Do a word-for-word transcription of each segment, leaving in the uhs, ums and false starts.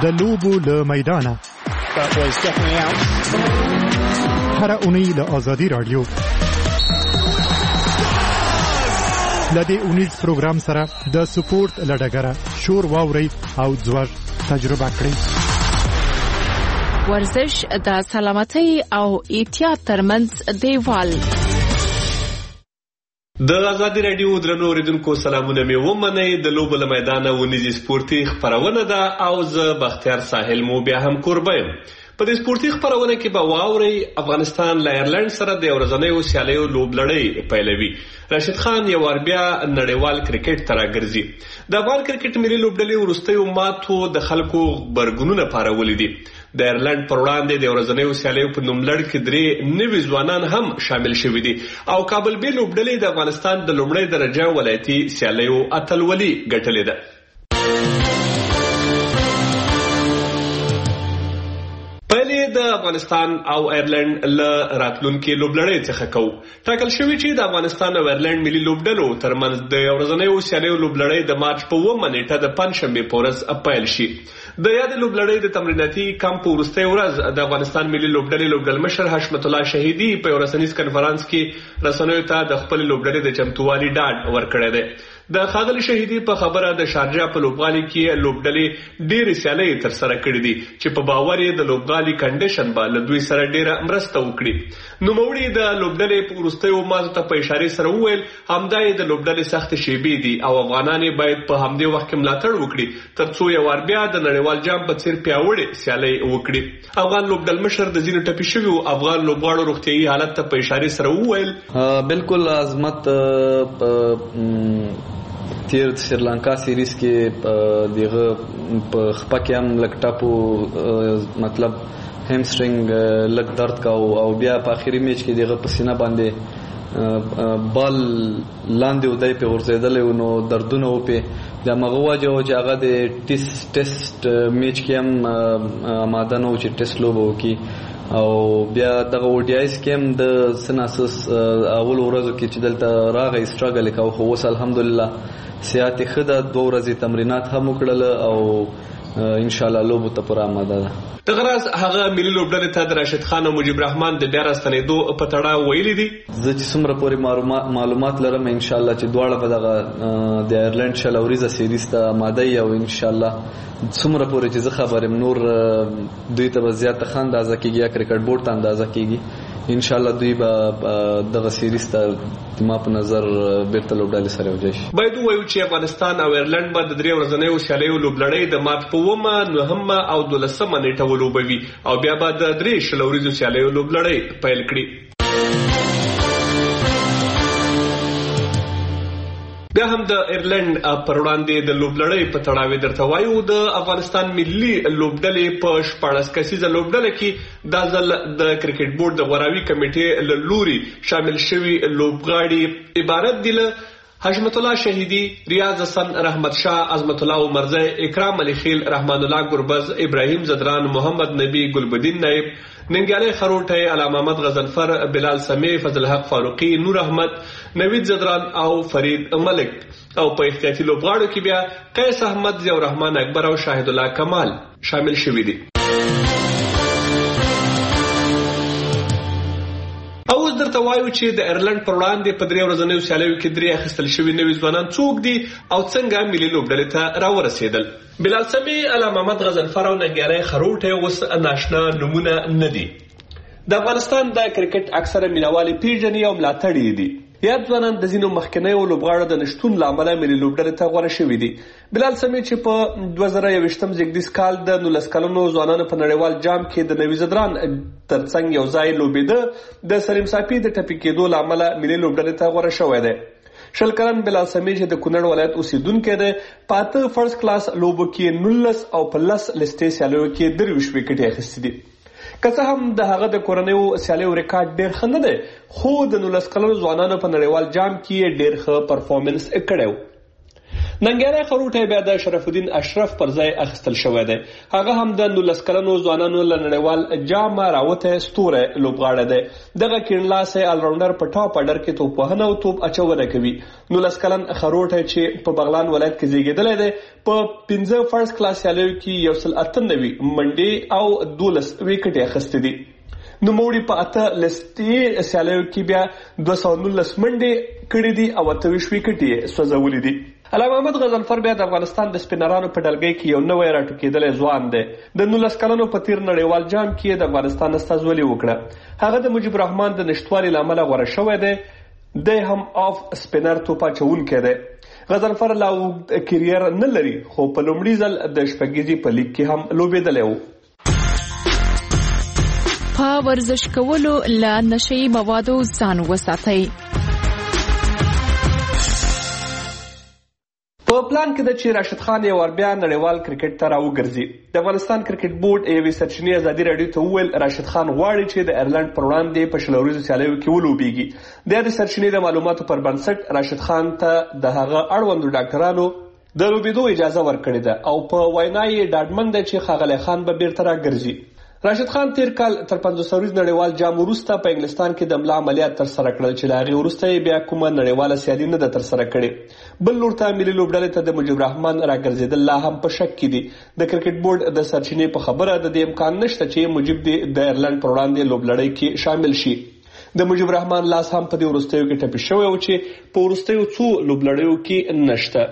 د لوبو له میدانه هره اونۍ له آزادي راډیو له دې اونیز پروګرام سره د سپورت له ډګره شور واورئ او ځوږ تجربه کړئ. ورزش د سلامتۍ او احتیاط ترمنځ دیوال. د آزادي راډیو درنو اوریدونکو سلامونه مې ومنئ. د لوبو له میدانه ونیزي سپورتي خپرونه ده او زه بختیار ساحل مو بیا هم کوربه یم. په دې سپورتي خپرونه کې به واورئ افغانستان له ایرلند سره د ورځنیو سیالیو لوبلړۍ پیلوي. راشد خان یو وار بیا نړیوال کرکټ ته راګرځي. د افغان کرکټ ملي لوبډلې وروستیو ماتو د خلکو غبرګونونه پارولي دي. د ایرلند پر وړاندې د ورځنیو سیالیو په نوملړ کې درې نوي ځوانان هم شامل شوي دي او کابل بي لوبډلې د افغانستان د لومړۍ درجه ولایتي سیالیو اتلولي ګټلې ده. د افغانستان او ایرلند له راتلونکي لوبلړۍ څخه کوو. ټاکل شوی چې د افغانستان او ایرلند ملي لوبډلو ترمنځ د ورځنیو سیالیو لوبلړۍ د مارچ په اوومه نیټه د پنجشنبې په ورځ پیل شي. د یادې لوبلړۍ د تمریناتي کمپ په وروستۍ ورځ د افغانستان ملي لوبډلې لوبډلمشر حشمت الله شهیدي په یو رسنیز کنفرانس کې رسنیو ته د خپل لوبډلې د چمتووالي ډاډ ورکړی دی. د ښاغلي شهیدي په خبره د شارجه په لوبغالي کې لوبډلې ډېرې سیالۍ ترسره کړې دي چې په باور یې د لوبغالي کنډیشن به له دوی سره ډېره مرسته وکړي. نوموړي د لوبډلې په وروستیو ماتو ته په اشارې سره وویل همدا یې د لوبډلې سختې شیبې دي او افغانان باید په همدې وخت کې ملاتړ وکړي ترڅو یو وار بیا د نړیوال جام په څیر پیاوړې سیالۍ وکړي. افغان لوبډلمشر د ځینو ټپي شویو افغان لوبغاړو روغتیایي حالت ته په اشارې سره وویل بالکل عظمت تیر سریلانکا سیریز کې دغه په خپه کې هم لک ټاپو مطلب همسترینګ لک درد کا او بیا په اخیری میچ کې دغه پسینه باندې بال لاندې ودای په ورزیدل نو دردونه و په د مغواجه او چې هغه د ټیسټ ټیسټ میچ کې هم آماده نو چې ټیسټ لوبو کې او بیا دغه وډیایس کې هم د سناسس اول ورځو کې چې دلته راغی سټرګل وکاو خو اوس الحمدلله صحت ښه ده. دوه ورځې تمرینات هم وکړل او ان شاء الله لوبو ته پر آماده ده. د غراز هغه ملي لوبډلې ته د راشد خان او مجيب رحمان د بیا راستنېدو په تړاو ویلي دي زه چې څومره پورې معلومات لرم ان شاء الله چې دواړه به دغه د ایرلند شل اوریزه سیریز ته آماده وي او ان شاء الله څومره پورې چې زه خبرم نور دوی ته زیاته ښه اندازه کېږي یا کرکټ بورډ ته اندازه کېږي ان شاء الله دوی به دغه سیریز ته ما په نظر بیرته لوبډلې سره وځي. باید ووایو چې افغانستان او ایرلند به د درې ورځنیو سیالیو لوبلړۍ د مارچ په اوومه نهمه او دولسمه نیټه ولوبوي او بیا به د درې شل ورځو سیالیو لوبلړۍ پیل کړي. بیا هم د ایرلند پر وړاندې د لوبلړۍ په تړاو درته وایو د افغانستان ملي لوبډلې په شپاړس کسیزه لوبډله کې دا ځل د کرکټ بورډ د غوراوي کمیټې له لوري شامل شوي لوبغاړي عبارت دي له حشمت الله شهیدی، ریاض حسن، رحمت شاه، عظمت الله عمرزی، اکرام علی خیل، رحمان الله گربز، ابراهیم زدران، محمد نبی، گلبدین نائب، ننگیالی خروٹے، علامه محمد غضنفر، بلال سمی، فضل حق فاروقی، نور احمد، نوید زدران او فرید ملک. او په احتیاطي لوبغاړو کې بیا قیس احمد، ضیاء الرحمن اکبر او شاهد الله کمال شامل شوي دي. اوس درته وایو چې د ایرلند پر وړاندې په درې ورځنیو سیالیو کې درې اخیستل شوي نوي ځوانان څوک دي او څنګه ملي لوبډلې ته راورسېدل. بلال سمی، علامه محمد غضنفر او ننګیالی خروټی اوس ناشنا نومونه نه دي. د افغانستان د کرکټ اکثره مینوالې پیژني او ملاتړي دي. یاد ځوانان د ځینو مخکینیو لوبغاړو د نشتون له امله ملي لوبډلې ته غوره شوي دي. بلال سمی چې په دوه زره یوویشتم زیږدیز کال د نولس کلنو ځوانانو په نړیوال جام کې د نوي زدران ترڅنګ یو ځای لوبېده، د سلیم صافي د ټپي کېدو له امله ملي لوبډلې ته غوره شوی دی. شل کلن بلال سمی چې د کونړ ولایت اوسیدونکی دی، په اته فرست کلاس لوبو کې نولس او په لس لستې سیالیو کې درویشت ویکټې اخیستې دي. که څه هم د هغه د کورنیو سیالیو ریکارډ ډېر ښه نه دی، خو د نولس کلنو ځوانانو په نړیوال جام کې یې ډېر ښه پرفارمنس کړی و. ننګیالی خروټی بیا د شرف الدین اشرف پر ځای اخیستل شوی دی. هغه هم د نولس کلنو ځوانانو له نړیوال جام راوتی ستوری لوبغاړی دی. دغه کیڼلاسی الراونډر په ټاپ اډر کې توپوهنه او توپ اچونه کوي. نولس کلن خروټی چې په بغلان ولایت کې زیږېدلی دی په پنځه فرست کلاس سیالیو کې یو سل اته نوي منډې او دولس ویکټې اخیستې دي. نوموړي په اته لستي سیالیو کې بیا دوه سوه نولس منډې کړې دي او اته ویشت ویکټې یې سوځولي دي. علامه محمد غضنفر بیا د افغانستان د سپینرانو په ډلګۍ کې یو نوی راټوکېدلی ځوان دی. د نولس کلنو په تیر نړیوال جام کې د افغانستان استازولي وکړه. هغه د مجیب الرحمن د نشتوالي له امله غوره شوی دی. دی هم آف سپینر توپ اچوونکی دی. غضنفر لا اوږد کریر نه لري خو په لومړي ځل د شپږیزې په لیګ کې هم لوبېدلی و. په ورزش کولو له نشهیي موادو ځان وساتئ. په پلان کې د چې راشد خان یو ور بیا نړیوال کرکټ ته راوګرځي. د افغانستان کرکټ بورډ یوې سرچینې ازادي راډیو ته وویل راشد خان غواړي چې د ایرلند پر وړاندې په شل ورځو سیالیو کې ولوبېږي. د دې سرچینې د معلوماتو پر بنسټ راشد خان ته د هغه اړوندو ډاکټرانو د لوبېدو اجازه ورکړې ده او په وینا یې ډاډمن دی چې ښاغلی خان به بیرته راګرځي. راشد خان تیر کال تر پنځوس ورځ نړیوال جام وروسته په انګلستان کې د ملا عملیات ترسره کړل چې له هغې وروسته یې بیا کومه نړیواله سیالي نه ده ترسره کړې. بل لور ته ملي لوبډلې ته د مجیب الرحمن راګرځېدل لا هم په شک کې دي. د کرکټ بورډ د سرچینې په خبره د دې امکان نشته چې مجیب د ایرلند پر وړاندې لوبلړۍ کې شامل شي. د مجیب الرحمن لاس هم په دې وروستیو کې ټپي شوی و چې په وروستیو څو لوبلړیو کې نشته.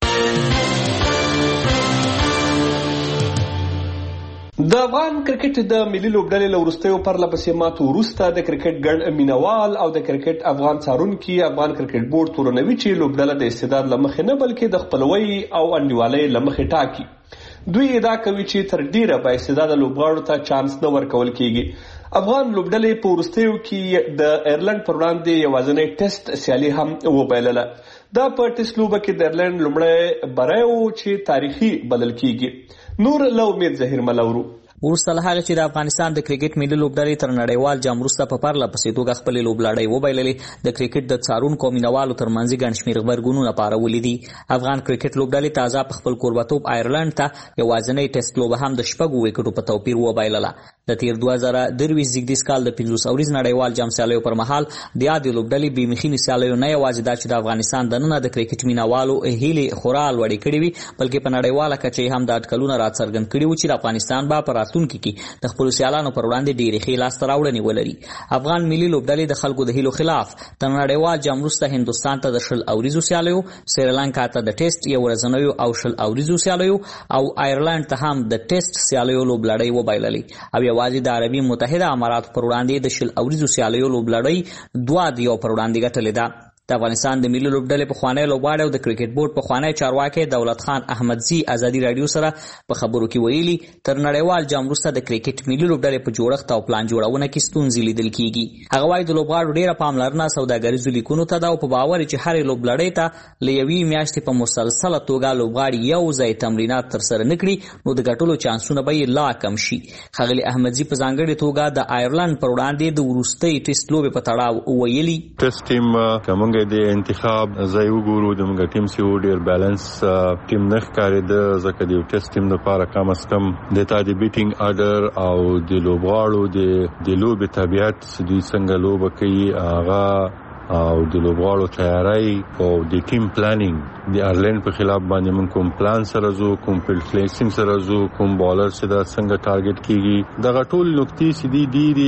د افغان کرکټ د ملي لوبډلې له وروستیو پرله پسې ماتو وروسته د کرکټ ګڼ مینوال او د کرکټ افغان څارونکي افغان کرکټ بورډ تورنوي چې لوبډله د استعداد له مخې نه بلکې د خپلوۍ او انډیوالۍ له مخې ټاکي. دوی ادعا کوي چې تر ډیره با استعداده لوبغاړو ته چانس نه ورکول کیږي. افغان لوبډلې په وروستیو کې د ایرلند پر وړاندې یوازینی ټیسټ سیالي هم وبایلله. دا په ټیسټ لوبه کې د ایرلند لومړی بری و چې تاریخي بلل کیږي. نور له امید ظهیر ملورو. وروسته له هغې چې د افغانستان د کرکټ ملي لوبډلې تر نړیوال جام وروسته په پرله پسې توګه خپلې لوبلړۍ وبایللې، د کرکټ د څارونکو او مینوالو ترمنځ ګڼ شمېر غبرګونونه پارولي دي. افغان کرکټ لوبډلې تازه په خپل کوربتوب آیرلند ته یوازینۍ ټیسټ لوبه هم د شپږو ویکټو په توپیر وبایلله. د تیر دوه زره درویشت زیږدیز کال د پنځوس اوريز نړیوال جام سیالیو پر مهال د یادې لوبډلې بې مخینې سیالیو نه یوازې دا چې د افغانستان دننه د کرکټ مینوالو هیلې خورا لوړې کړې وي، بلکې په نړیواله کچه هم دا اټکلونه راڅرګند کړي وو چې د افغانستان به په راتلونکي کې د خپلو سیالانو پر وړاندې ډېرې ښې لاسته راوړنې ولري. افغان ملي لوبډلې د خلکو د هیلو خلاف د نړیوال جام وروسته هندوستان ته د شل اوریزو سیالیو، سریلانکا ته د ټیسټ یو ورځنیو او شل اوریزو سیالیو او آیرلند ته هم د ټیسټ سیالیو لوبلړۍ وبایللې او یوازې د عربي متحده اماراتو پر وړاندې د شل اوریزو سیالیو لوبلړۍ دوه د یو پر وړاندې ګټلې ده. د افغانستان د ملي لوبډلې پخوانی لوبغاړی او د کرکټ بورډ پخوانی چارواکی دولت خان احمدزي ازادي راډیو سره په خبرو کې ویلي تر نړیوال جام وروسته د کرکټ ملي لوبډلې په جوړښت او پلان جوړونه کې ستونزې لیدل کیږي. هغه وایي د لوبغاړو ډیره پاملرنه سوداګریزو لیکونو ته ده او په باور چې هرې لوبلړۍ ته له یوې میاشتې په مسلسله توګه لوبغاړي یو ځای تمرینات ترسره نه کړي نو د ګټلو چانسونه به یې لا کم شي. ښاغلي احمدزي په ځانګړې توګه د آیرلند پر وړاندې د وروستۍ ټیسټ لوبې په تړاو ویلي ټیسټ ټیم کومګه د انتخاب زای وګورو د موږ ټیم سی ډیر بیلانس ټیم نه ښکارېده ځکه د یو ټیسټ ټیم لپاره کم از کم د تا د بیټینګ اډر او د لوبغاړو د د لوبې طبیعت دوی څنګه لوبه کوي هغه او د لوبغاړو تیاری او د ټیم پلانینګ د آیرلند په خلاف باندې موږ کوم پلان سره زو کوم فیلډ پلیسینګ سره زو کوم بالر سره څنګه ټارګټ کیږي دغه ټول نقطې سدي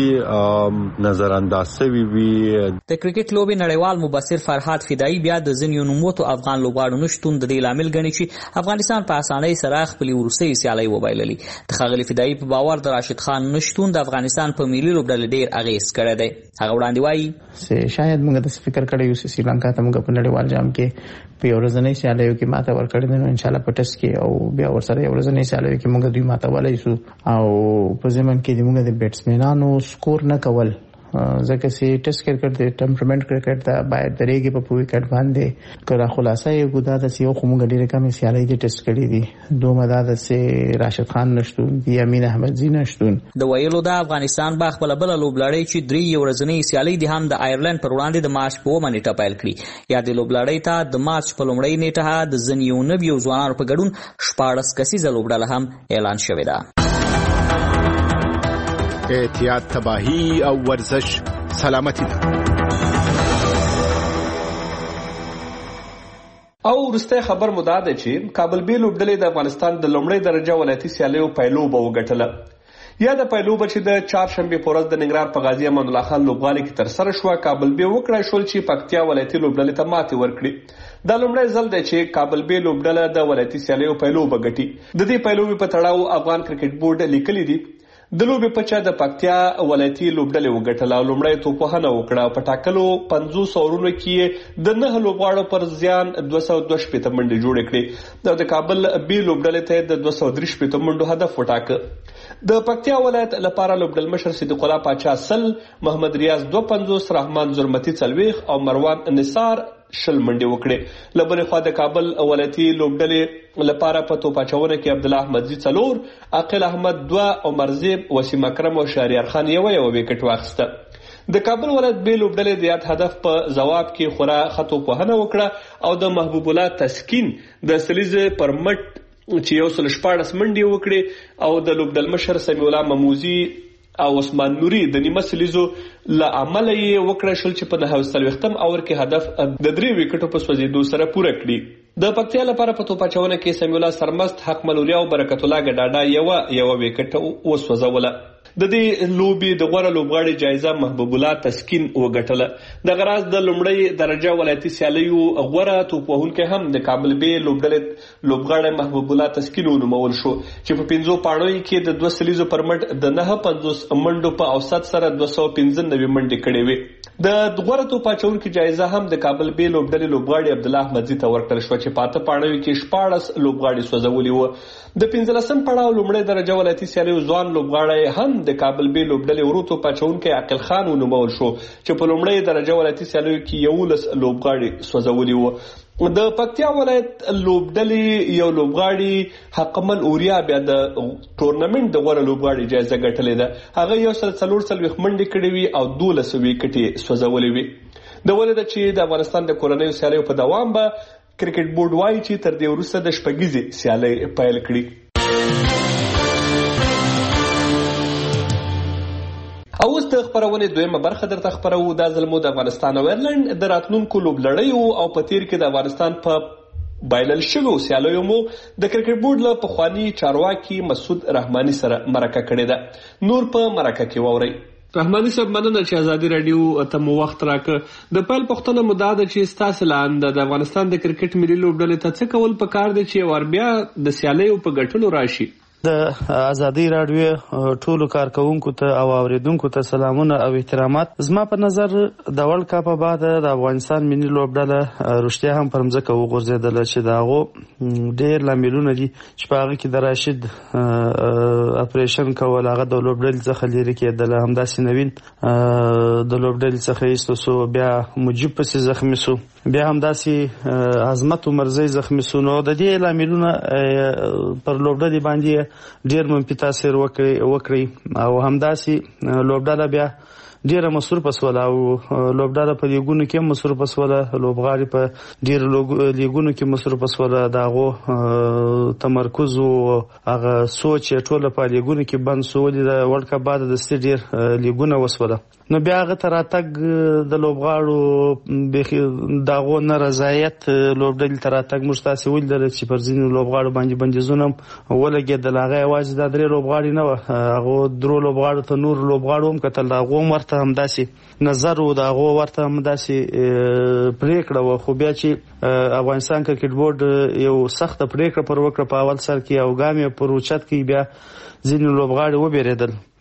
ډيري نظر انداز شوی وي. د کرکټ لوبې نړیوال مبصر فرهاد فدایي بیا د ځینو نوموتو افغان لوبغاړو نشتون د دې لامل ګڼي چې افغانستان په اسانۍ سره خپل وروستۍ سیالۍ وبایللې. د ښاغلي فدایي په باور د راشد خان نشتون د افغانستان په ملي لوبډلې ډیر اغیز کړی دی. هغه وړاندې وایي شاید موږ د فکر کړی یو چې سریلانکا ته موږ په نړیوال جام کې په یو ورځنۍ سیالیو کې ماته ورکړی دی نو ان شاء الله په ټیسټ کې او بیا ورسره یو ورځنۍ سیالیو کې موږ دوی ماته ولای شو او په ځمن کې موږ د بیټسمنانو سکور نه کول ځکه چې ټیسټ کرکټ د ټمپرمنټ کرکټ دا باید درېږي په وکټ باندې کړه خلاصه یو ګدا د یو خو موږ ډیره کم سیالي دي ټیسټ کړی دي دوه مداد چې راشد خان نشټون دی امین احمد زی نشټون د ویلو د افغانستان باغ بل بل لوبلړی چې درې ورځنی سیالي دي هم د آیرلند پر وړاندې د مارچ په اومه نیټه پیل کړي یا د لوبلړی ته د مارچ په لومړۍ نیټه د ځینیو نویو ځوانانو په ګډون شپاړس کسیزه لوبډله هم اعلان شوې ده. احتیاط تباهی او ورزش سلامتی ده. او ورسته خبر مدا ده چې کابل بي لوبډلې د افغانستان د لومړۍ درجه ولایتي سیالیو پایلوبه وګټله یا د پایلوبه چې د چهارشنبه په ورځ د ننګرهار په غازی امان الله خان لوبغالي کې تر سره شو کابل بي وکړای شول چې پکتیا ولایتي لوبډلې ته ماتې ورکړي د لومړی ځل دی چې کابل بي لوبډله د ولایتي سیالیو پایلوبه ګټي د دې پایلوبې په تړاو افغان کرکټ بورډ لیکلي دي د لوبې په چا د پکتیا ولایتي لوبډلې وګټله او لومړی توپوهنه وکړه په ټاکلو پنځوس اورونو کې د نه لوبغاړو پر زیان دوه سوه دوه شپېته منډې جوړې کړې د کابل بي لوبډلې ته د دوه سوه درې شپېته منډو هدف وټاکه د پکتیا ولایت لپاره لوبډل مشر صدیق الله پاچا سل محمد ریاض دوه پنځوس رحمان زرمتی څلوېښت او مروان نثار شل منډې وکړې لبلې خوا د کابل ولایتي لوبډلې لپاره په توپاچونه کې عبد الله احمد زی څلور عاقل احمد دوه عمر زیب وسیم اکرم او شهریار خان یو یو وکټ واخیسته د کابل ولایت بي لوبډلې د یاد هدف په جواب کې خورا خطو پوهنه وکړه او د محبوب الله تسکین د سلیزه پر مټ چې یو سل شپاړس منډې وکړي او د لوبډل مشر سمیع الله مموزي او عثمان نوري د نیمه سلیزو له عمل یې وکړه شل چې په نهه څلوېښتم اور کې هدف د درې وکټو په سوځېدو سره پوره کړي د پکتیا لپاره په توپاچونه کې سمیع الله سرمست حق ملوریا او برکت الله ګډاډا یو یو وکټ وسوځوله د دې لوبي د غوړه لوبغاړي جایزه محبوب الله تسکین وګټله د غراز د لومړی درجه ولایتي سیالیو غوړه توپوهونکو هم د کابل بي لوبډلې لوبغاړي محبوب الله تسکین ونومول شو چې په پنځو پاڼو کې د دوه سلیزو پر مټ د نه پنځوس منډو په اوسط سره دوه سوه پنځه نوي منډې کړې وې د غوړه توپاچونکو جایزه هم د کابل بي لوبډلې لوبغاړي عبد الله احمد زی ته ورکړل شو چې پاته پاڼو کې شپاړس لوبغاړي سوځولي وو د پنځلسم پړاو لومړی درجه ولایتي سیالیو ځوان لوبغاړی هم د کابل بي لوبډلې ورو توپاچونکو عاقل خان ونومول شو چې په لومړی درجه ولایتي سیالیو کې یولس لوبغاړي سوځولي وو د پکتیا ولایت لوبډلې یو لوبغاړي حقمل اوریا بیا د ټورنمنت د غوړه لوبغاړي جایزه ګټلې ده هغه یو سل څلور څلوېښت منډې کړې وي او دولس وکټې سوځولې وي د ولید چې د افغانستان د کورنیو سیالیو په دوام به کرکټ بورډ وایي چې تر دې وروسته د شپږیزې سیالۍ پیل کړي او اوس د خبرونې دویمه برخه درته خبرو دا ځل مو د افغانستان او ایرلند د راتلونکو لوبلړیو او په تیر کې د افغانستان په بایلل شویو سیالیو مو د کرکټ بورډ له پخواني چارواکي مسعود رحماني سره مرکه کړې ده نور په مرکه کې واورئ رحماني صاحب مننه چې ازادي رادیو ته مو وخت راکړ د پیل پوښتنه مو دا ده چې ستاسو لاندې د افغانستان د کرکټ ملي لوبډلې ته څه کول پکار دي چې ور بیا د سیالیو په ګټلو راشي د ازادي رادیو ټولو کارکونکو ته او اوریدونکو ته سلامونه او احترامات زما په نظر د ورلد کپ بعد د افغانستان ملي لوبډله رښتیا هم پر مځکه وغورځېدل چې داغو ډېر لاملونه دي چې په هغه کې د راشد اپریشن کول هغه د لوبډلې څخه لرې کېدل همداسې نوین د لوبډلې څخه ایستو سو بیا مجیب پسې زخمی سو بیا همداسې عظمت عمرزی زخمی سو نو د دې لاملونه پر لوبډلې باندې ډیر منفي تاثیر وکړي او همداسې لوبډله بیا ډیره مصروفه سوله او لوبډله په لیګونو کې مصروفه سوله لوبغاړي په ډیرو لیګونو کې مصروفه سوله د هغو تمرکز او هغه سوچ ټوله په لیګونو کې بند سو د ورلد کپ بعد د ستې ډیر لیګونه وسوله نو بیا هغه ته راتګ د لوبغاړو دغو نه رضایت لوبډلې ته راتګ موږ تاسې ولیدل چې پر ځینو لوبغاړو باندې بندیزونه ولګېدل هغه یوازې دا درې لوبغاړي نه وه هغو درو لوبغاړو ته نور لوبغاړو هم کتل د هغو هم ورته همداسې نظر و د هغو ورته همداسې پرېکړه وه خو بیا چې افغانستان کرکټ بورډ یو سخته پرېکړه پر وکړه په اول سر کې او ګام یې پر اوچت کې بیا ځینې لوبغاړي وبېرېدل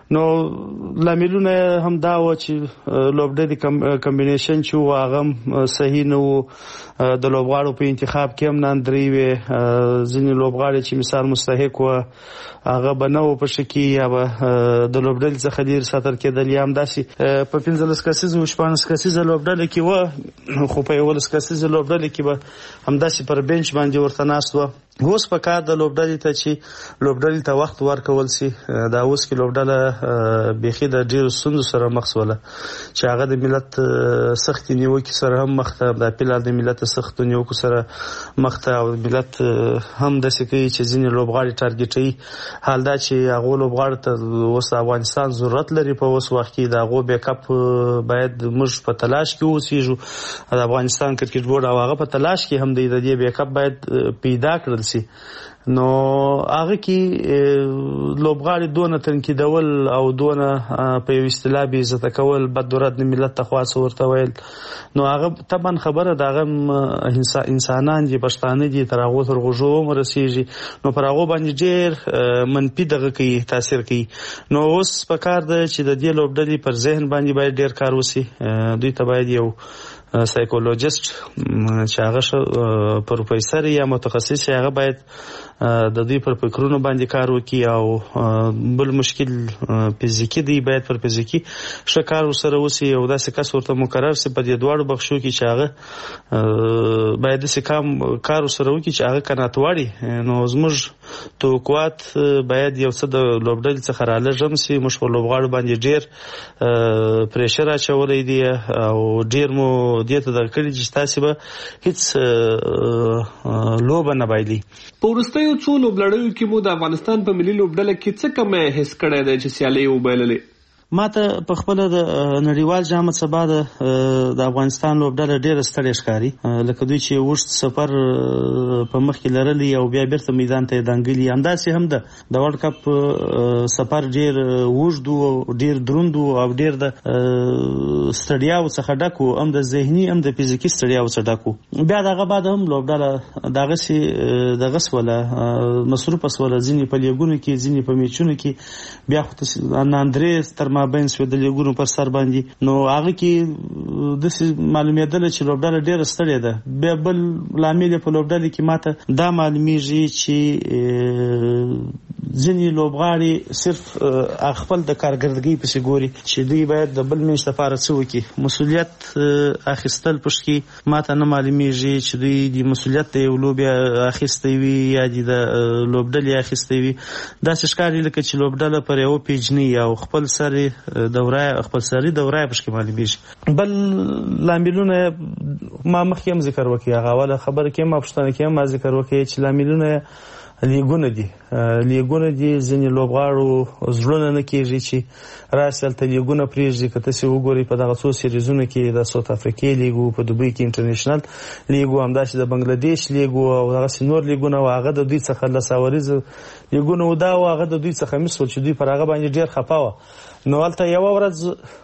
نو لاملونه هم دا و چې لوبډلې کمبینیشن چې هغه صحیح نه و. د لوبغاړو په انتخاب کې هم ناندري وي، ځینې لوبغاړي چې مثال مستحق و هغه به نه و په شکي یا به د لوبډلې څخه ډیر ساتل کېدل، یا همداسې په پنځلس کسیزه او شپاړس کسیزه لوبډلې کې وه، خو په یولس کسیزه لوبډلې کې به همداسې پر بینچ باندې ورته ناست وه. اوس په کار د لوبډلې ته چې لوبډلې ته وخت ورکول سي. دا اوس کې لوبډله بیخي د ډیرو ستونزو سره مخ شوله چې هغه د ملت سختې نیوکې سره هم مخ ته، د فلحال د ملت سختو نیوکو سره مخ ته، او ملت هم داسې کوي چې ځینې لوبغاړي ټارګېټوي. حال دا چې هغو لوبغاړو ته اوس افغانستان ضرورت لري په اوس وخت کې، د هغو بیک اپ باید موږ په تلاش کې اوسېږو. د افغانستان کرکټ بورډ او هغه په تلاش کې هم دی، د دې بیک اپ باید پیدا کړل سي. نو هغه کې لوبغاړي دونه تنقیدول او دونه په یو اصطلاح بې عزته کول، بد درد د ملت ته خواص ورته ویل، نو هغه طبعا خبره د هغه انسانان دي، پښتانه دي، تر هغو تر غوږو ورسېږي، نو پر هغو باندې ډېر منفي دغه کوي، تاثیر کوي. نو اوس په کار ده چې د دې لوبډلې پر ذهن باندې باید ډېر کار وشي. دوی ته باید یو سایکولوژیست چې هغه پروفیسر یا متخصص هغه باید د دوی پر فکرونو باندې کار وکړي، او بل مشکل فزیکی دی، باید پر فزیکی ښه کار ورسره وشي، او داسې کس ورته مقرر شي په دې دواړو بخشو کې چې هغه باید داسې کار ورسره وکړي چې هغه قناعت وړي. نو زموږ توقعات باید یو څه د لوبډلې څخه رالږم سي. موږ په لوبغاړو باندې ډېر پریشر اچولی دی، او ډېر مو دې ته دغه کړي چې تاسې به هېڅ لوبه نه بایلي. په وروستیو څو لوبلړیو کې مو د افغانستان په ملي لوبډله کې څه کمی حس کړی دی چې سیالۍ وبایللې؟ ما ته په خپله د نړیوال جام څخه بعد د افغانستان لوبډله ډېره ستړې ښکاري، لکه دوی چې اوږد سفر په مخ کې لرلی او بیا بیرته میدان ته یې دانګلي. همداسې هم ده د ورلډ کپ سفر ډېر اوږد و، ډېر دروند و، او ډېر د ستړیاو څخه ډک و، هم د ذهني هم د فزیکي ستړیاو څخه ډک و. بیا د هغه بعد هم لوبډله دغسې دغه شوله، مصروفه شوله، ځینې په لیګونو کې، ځینې په میچونو کې، بیا خو ناندرې تر مابین شوې د لیګونو پر سر باندې. نو هغه کې داسې معلومېدله چې لوبډله ډېره ستړې ده. بیا بل لامل یې په لوبډلې کې ماته دا معلومیږي چې ځینې لوبغاړي صرف خپل د کارګردګۍ پسې ګوري چې دوی باید د بل میچ لپاره څه وکړي. مسؤلیت اخیستل پشت کې ماته نه معلومیږي چې دوی د مسؤلیت د یو لوبې اخیستی وي یا د لوبډلې اخیستی وي. داسې ښکاري لکه چې لوبډله پر یو پیجنۍ او خپل سر دوره خپل سري دوره پشت کې معلومیږي. بل لاملونه ما مخکې هم ذکر وکړي، هغه اوله خبره کې ما پوښتنه کې ما ذکر وکړي چې لاملونه لیګونه دي. لیګونه دي ځینې لوبغاړو زړونه نه کېږي چې راشي هلته لیګونه پرېږدي. که تاسې وګورئ په دغه څو سیریزونو کې د ساوت افریقې لیګ و، په دوبۍ کې انټرنیشنل لیګ و، همداسې د بنګلادیش لیګ و، او دغسې نور لیګونه و، هغه د دوی څخه لس اوریزه لیګونه و دا و، هغه د دوی څخه مس ول چې دوی پر هغه باندې ډېر خفه وه. نو هلته یوه ورځ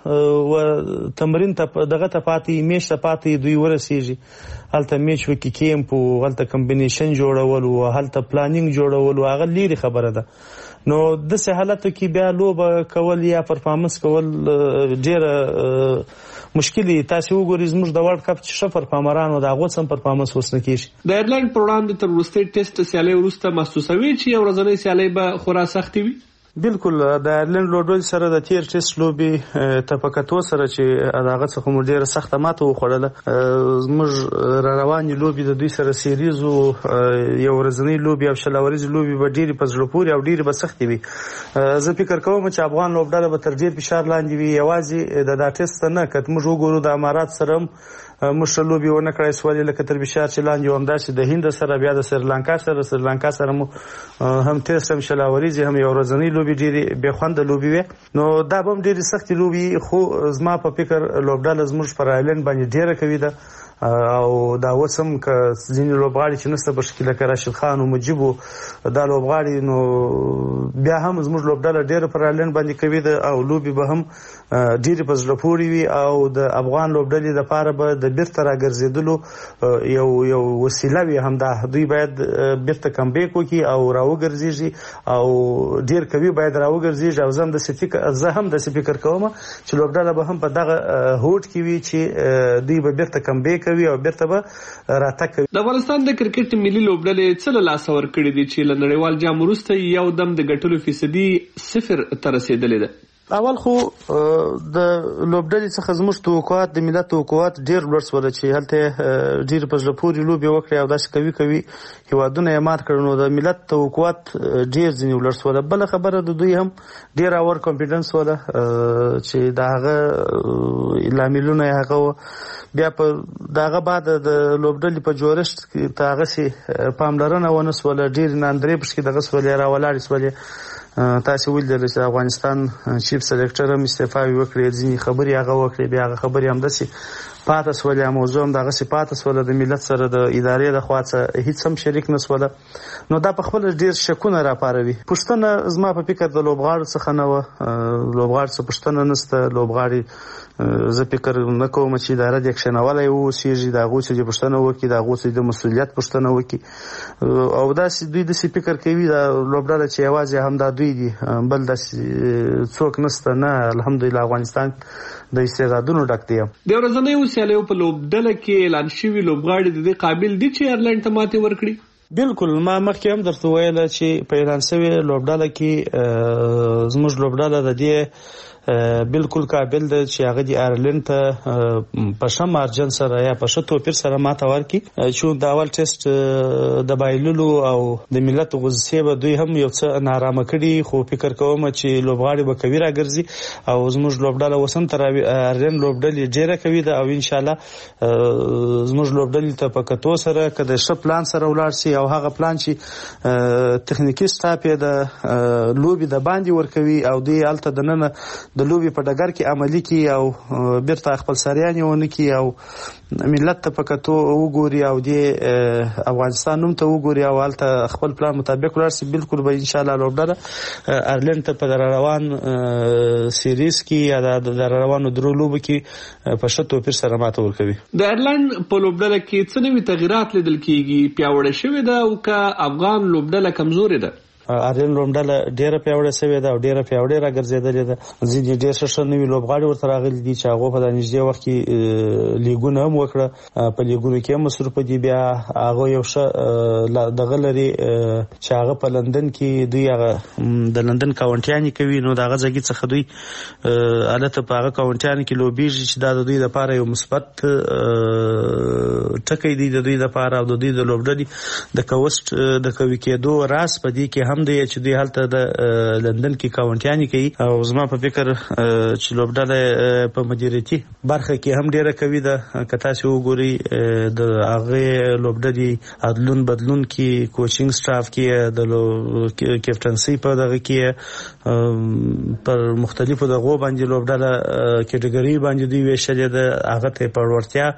تمرین ته دغه ته پاتې میچ ته پاتې دوی ورسېږي، هلته میچ وکړي، کیمپ و، هلته کمبینیشن جوړول و، هلته پلانینګ جوړول و، هغه لیرې خبره ده. نو داسې حالتو کې بیا لوبه کول یا پرفارمنس کول ډېره مشکلي. تاسې وګورئ زموږ د ورلډ کپ چې ښه پرفارمران و، د هغو څه هم پرفارمنس اوس نه کېږي. د ایرلنډ پر وړاندې تر وروستۍ ټیسټ سیالۍ وروسته محسوسوي چې یو ورځنۍ سیالۍ به خورا سختې وي؟ بالکل. د ایرلنډ لوبډلې سره د تیر ټیسټ لوبې ته په کتو سره چې د هغه څخه مو ډېره سخته ماته وخوړله، زموږ را روانې لوبې د دوی سره سیریز و، یو ورځنۍ لوبې او شل اوریزې لوبې به ډېرې په زړه پورې او ډېرې به سختې وي. زه فکر کوم چې افغان لوبډله به تر ډېر فشار لاندې وي، یوازې د دا ټیسټ ته نه. که موږ وګورو د امارات سره هم موږ ښه لوبې ونه کړی سولې، لکه تر فشار چې لاندې و، همداسې د هند سره، بیا د سریلانکا سره سریلانکا سره مو هم ټیسټ هم شل اوریزې هم یو ورځنۍ لوبې ډېرې بې خونده لوبې وې. نو دا به هم ډېرې سختې لوبې، خو زما په فکر لوبډله زموږ پر ایرلنډ باندې ډېره قوي ده. او دا اوس هم که ځینې لوبغاړي چې نسته په شکل لکه راشد خان او مجیب دا لوبغاړي، نو بیا هم زموږ لوبډله ډېره پر ایرلنډ باندې قوي ده، او لوبې به هم ډېرې په زړه پورې وي. او د افغان لوبډلې لپاره به د د بیرته راګرځېدلو یو یو وسیله وي همدا دوی باید بیرته کمبیک وکړي او راوګرځېږي او ډیر کوي باید راوګرځېږي او زه هم داسې فکر زه هم داسې فکر کوم چې لوبډله به هم په دغه هوډ کې وي چې دوی به بیرته کمبیک کوي او بیرته به راتګ کوي. د افغانستان د کرکټ ملي لوبډلې څه له لاسه ورکړي دي چې له نړیوال جام وروسته یو دم د ګټلو فیصدي صفر ته رسېدلې ده؟ اول خو د لوبډلې څخه زموږ توقعات د ملت توقعات ډیر لوړ سول چې هلته ډیر په زړه پورې لوبې وکړي او داسې کوي کوي هیوادونه یې مات کړل نو د ملت توقعات ډیر ځینې لوړ سول. بل خبره د دوی هم ډیر اور کانفیډنس ولا چې دا هغه لاملونه هغه بیا په داغه بعد د لوبډلې په جوړښت کې تاغه سي پاملرنه ونسول ډیر ناندرې پښ کې دغه سولې راولاړ سولې تاسو ویل چې افغانستان چیف سلیکټر هم استعفا وکړي ځینې خبري هغه وکړي بیا هغه خبري هم دسي پاتې سولې موضوع هم دغه سي پاتې سولې د ملت سره د ادارې د خواڅه هیڅ هم شریک نسوله نو دا په خپل ډیر شکونه را پاروي. پښتنه زما په فکر د لوبغاړو څخه نه و لوبغاړو څخه پښتنه نسته لوبغاړي زه فکر نه کوم چې اداره د اکشنولای وو سیږي دا غوڅ چې پښتنه وکي دا غوڅ د مسولیت پښتنه وکي او دا سي دوی د سي فکر کوي دا لوبډله چې आवाज هم دا دوی دي بل د څوک نسته نه. الحمدلله افغانستان د استعدادونو ډک دی. د ورځنیو سیالیو په لوبډله کې اعلان شوي لوبغاړي د دې قابل دي چې ایرلند ته ماتې ورکړي؟ بالکل ما مخکې هم درته ویل چې په اعلان شوی لوبډله کې زموږ لوبډله د دې بالکل قابل ده چې هغه د ایرلند ته په شم مارجن سره یا په شتو پیر سره ماته ورکي چې د اول ټیسټ د بایللو او د ملت غوسه به دوی هم یو څه نارامه کړي خو فکر کوم چې لوبغاړي به کوي راګرځي او زموږ لوبډله وسم تر ایرلند لوبډلې ډیره کوي ده او ان شاء الله زموږ لوبډلې ته په کتو سره کده ش پلان سره ولاړ شي او هغه پلان چې تخنیکی سټاپ یې د لوبي د باندې ورکوي او دوی الته د نن د لوبي په ډګر کې عملی کی او بیرته خپل سریان ونه کی او ملت ته پکتو وګوري او د افغانستان نوم ته وګوري او الته خپل پلان مطابق ورسي بالکل به ان شاء الله لوبډله ایرلند ته په روان سیریز کې یا د روانو درو لوب کې په شتو پیر سره ماته ورکوي. د ایرلند په لوبډله کې څه نوي تغیرات لیدل کیږي؟ پیاوړی شوې ده او که افغان لوبډله کمزورې ده؟ ایرلند لوبډله ډیره پیاوړې شوې ده او ډیره پیاوړې راګرځېدلې ده. ځینې ډېر ښه نوي لوبغاړي ورته راغلي دي چې هغه په د نږدې وخت کې لیګونه هم وکړه په لیګونو کې هم مصروف دي. بیا هغه یو ښه دغه لري چې هغه په لندن کې دوی هغه د لندن کاونټیانې کوي نو د هغه ځای څخه دوی البته په هغه کاونټیانې کې لوبیږي چې دا د دوی لپاره یو مثبت ټکی دی د دوی لپاره او د دوی د لوبډلې د کوست د کوي کېدو راس په دې کې هم دی چې دوی هلته د لندن کې کاونټیانې کوي او زما په فکر چې لوبډله په مدیریتي برخه کې هم ډیره کوي ده. که تاسو وګورئ د هغه لوبډلې عدلون بدلون کې کوچینګ سټاف کې د کیپټنسي په دغه کې پر مختلفو دغو باندې لوبډله کټګوري باندې دوی ویشلې ده هغه ته په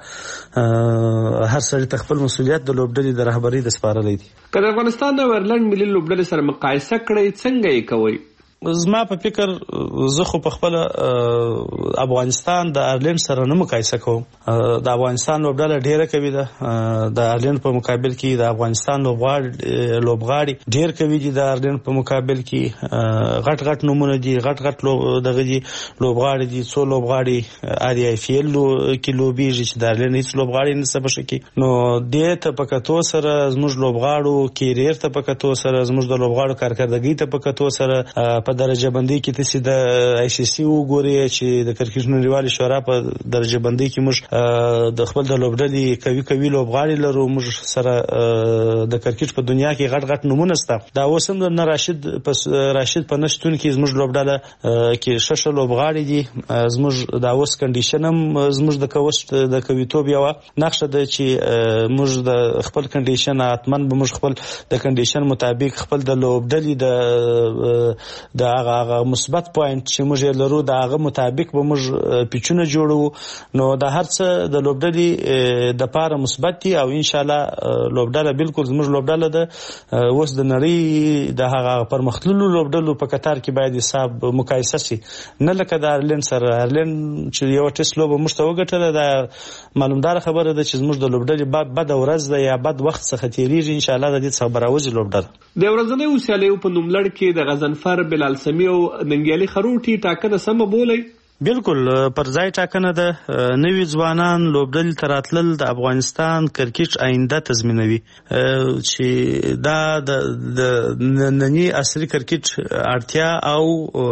ورتیا هر سړي خپل مسولیت د لوبډلې د رهبری د سپارلې دي. که د افغانستان د ایرلند ملي لوبډلې سره مقایسه کړئ څنګه یې کوئ؟ زما په فکر زه خو په خپل افغانستان د ایرلند سره نه مقایسه کوم. د افغانستان لوبډله ډیره کوي ده د ایرلند په مقابل کې د افغانستان لوبغاړي لوبغاړي ډیر کوي دي د ایرلند په مقابل کې غټ غټ نمونه دي غټ غټ دغه دي لوبغاړي دي څو لوبغاړي ار ای اف ال کې لوبيږي چې د ایرلند هیڅ لوبغاړي نه سبا شي نو د ته په کتو سره زموږ لوبغاړو کیریر ته په کتو سره زموږ د لوبغاړو کارکردګي ته په کتو سره په درجه بندي کې تاسو د آی سی سی وګورئ چې د کرکټ نړیوال شورا په درجه بندي کې موږ د خپل د لوبډلې کوي کوي لوبغاړي لرو موږ سره د کرکټ په دنیا کې غټ غټ نمونه سته. دا اوسم د راشد پس راشد په نشټون کې زموږ لوبډله کې شش لوبغاړي دي زموږ د اوس کنډیشن هم زموږ د کوست د کویتوب یو نقشه ده چې موږ د خپل کنډیشن اتمن به موږ خپل د کنډیشن مطابق خپل د لوبډلې د د هغه مثبت پوینټ چې موږ لرو د هغه مطابق به موږ پیچونه جوړو نو د هر څه د لوبډلې د پاره مثبت دي او ان شاء الله لوبډله بالکل زموږ لوبډله ده اوس د نړۍ د هغه پرمختللو لوبډلو په کتار کې باید حساب مقایسه شي نه لکه د آیرلند سره. آیرلند چې یو ټیسټ لوبه موږ ته وګټله دا معلومدار خبره ده چې زموږ د لوبډلې بد ورځ ده یا بد وخت څخه تیریږي ان شاء الله د دې څخه براوځي لوبډله. د ورځنیو سیالیو په نوملړ کې د غضنفر، بلال سمی او ننګیالي خروټي ټاکنه سمه بولئ؟ بالکل پر ځای ټاکنه ده. نوي ځوانان لوبډلې ته راتلل د افغانستان کرکټ آینده تضمینوي چې دا د ننني عصري کرکټ اړتیا او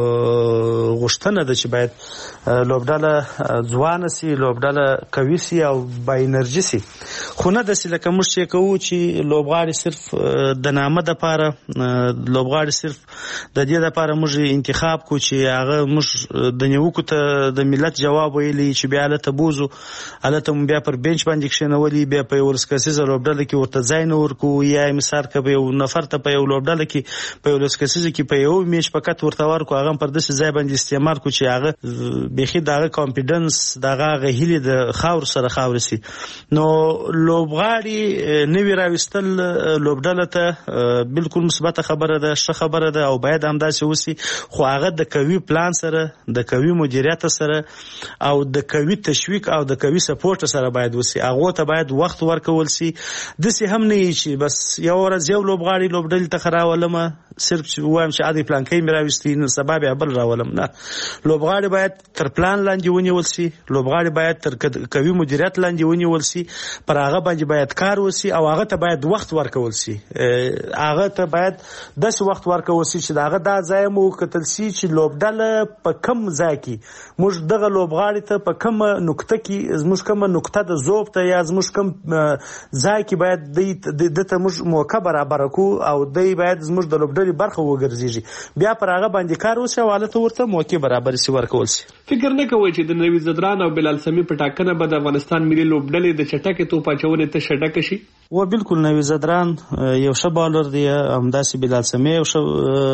غوښتنه ده چې باید لوبډله ځوانه سي، لوبډله قوي سي او با انرژي سي. خو نه داسې لکه موږ چې کوو چې لوبغاړي صرف د نامه دپاره، لوبغاړي صرف د دې دپاره موږ انتخاب کو چې هغه موږ د نیوکو د ملت جواب ویلی چې بیا هلته بوزو، هلته بیا پر بینچ باندې کښېنولي، بیا په یو لسکسیزه لوبډله کې ورته ځای نه ورکوو یا مثال که په یو نفر ته په یو لوبډله کې په یو لسکسیزه کې په یو میچ فقط ورته ورکو، هغه پر داسې ځای باندې استعمال کو چې هغه بیخي د هغه کانفیډنس د هغه هغه هیلې د خاورو سره خاورې سي. نو لوبغاړي نوي راویستل لوبډله ته بالکل مثبته خبره ده، ښه خبره ده او باید همداسې وسي، خو هغه د قوي پلان سره، د قوي مدیریت سره او د قوي تشویق او د قوي سپورټ سره باید وسی. هغه ته باید وخت ورکول سي. دسي هم نه چې بس یو ورځ یو لوبغاړي لوبډلې ته خراولم صرف وایم چې عادي پلان کې مراوستي نو سبب یې بل راولم. نه، لوبغاړي باید تر پلان لاندې ونیول سي، لوبغاړي باید تر قوي مدیریت لاندې ونیول سي، پر هغه باندې باید کار وسی او هغه ته باید وخت ورکول سي. هغه ته باید داسې وخت ورکول سي چې هغه دا ځای مو کتل سي چې لوبډله په کم ځای کې موږ دغه لوبغاړي ته په کومه نقطه کې زموږ کومه نقطه د ذوب ته یا زموږ کوم ځای کې باید دته موږ موقع برابر کړو او دی باید زموږ د لوبډلې برخه وګرځيږي، بیا پر هغه باندې کار وشي او حالت ورته موقع برابر سي ورکول سي. فکر نه کوئ چې د نوي زدران او بلال سمی په ټاکنه به د افغانستان ملي لوبډلې د چټکې توپ اچونې ته شډکه شي؟ و بالکل نوي زدران یو ښه بالر دی، همداسې بلال سمی یو ښه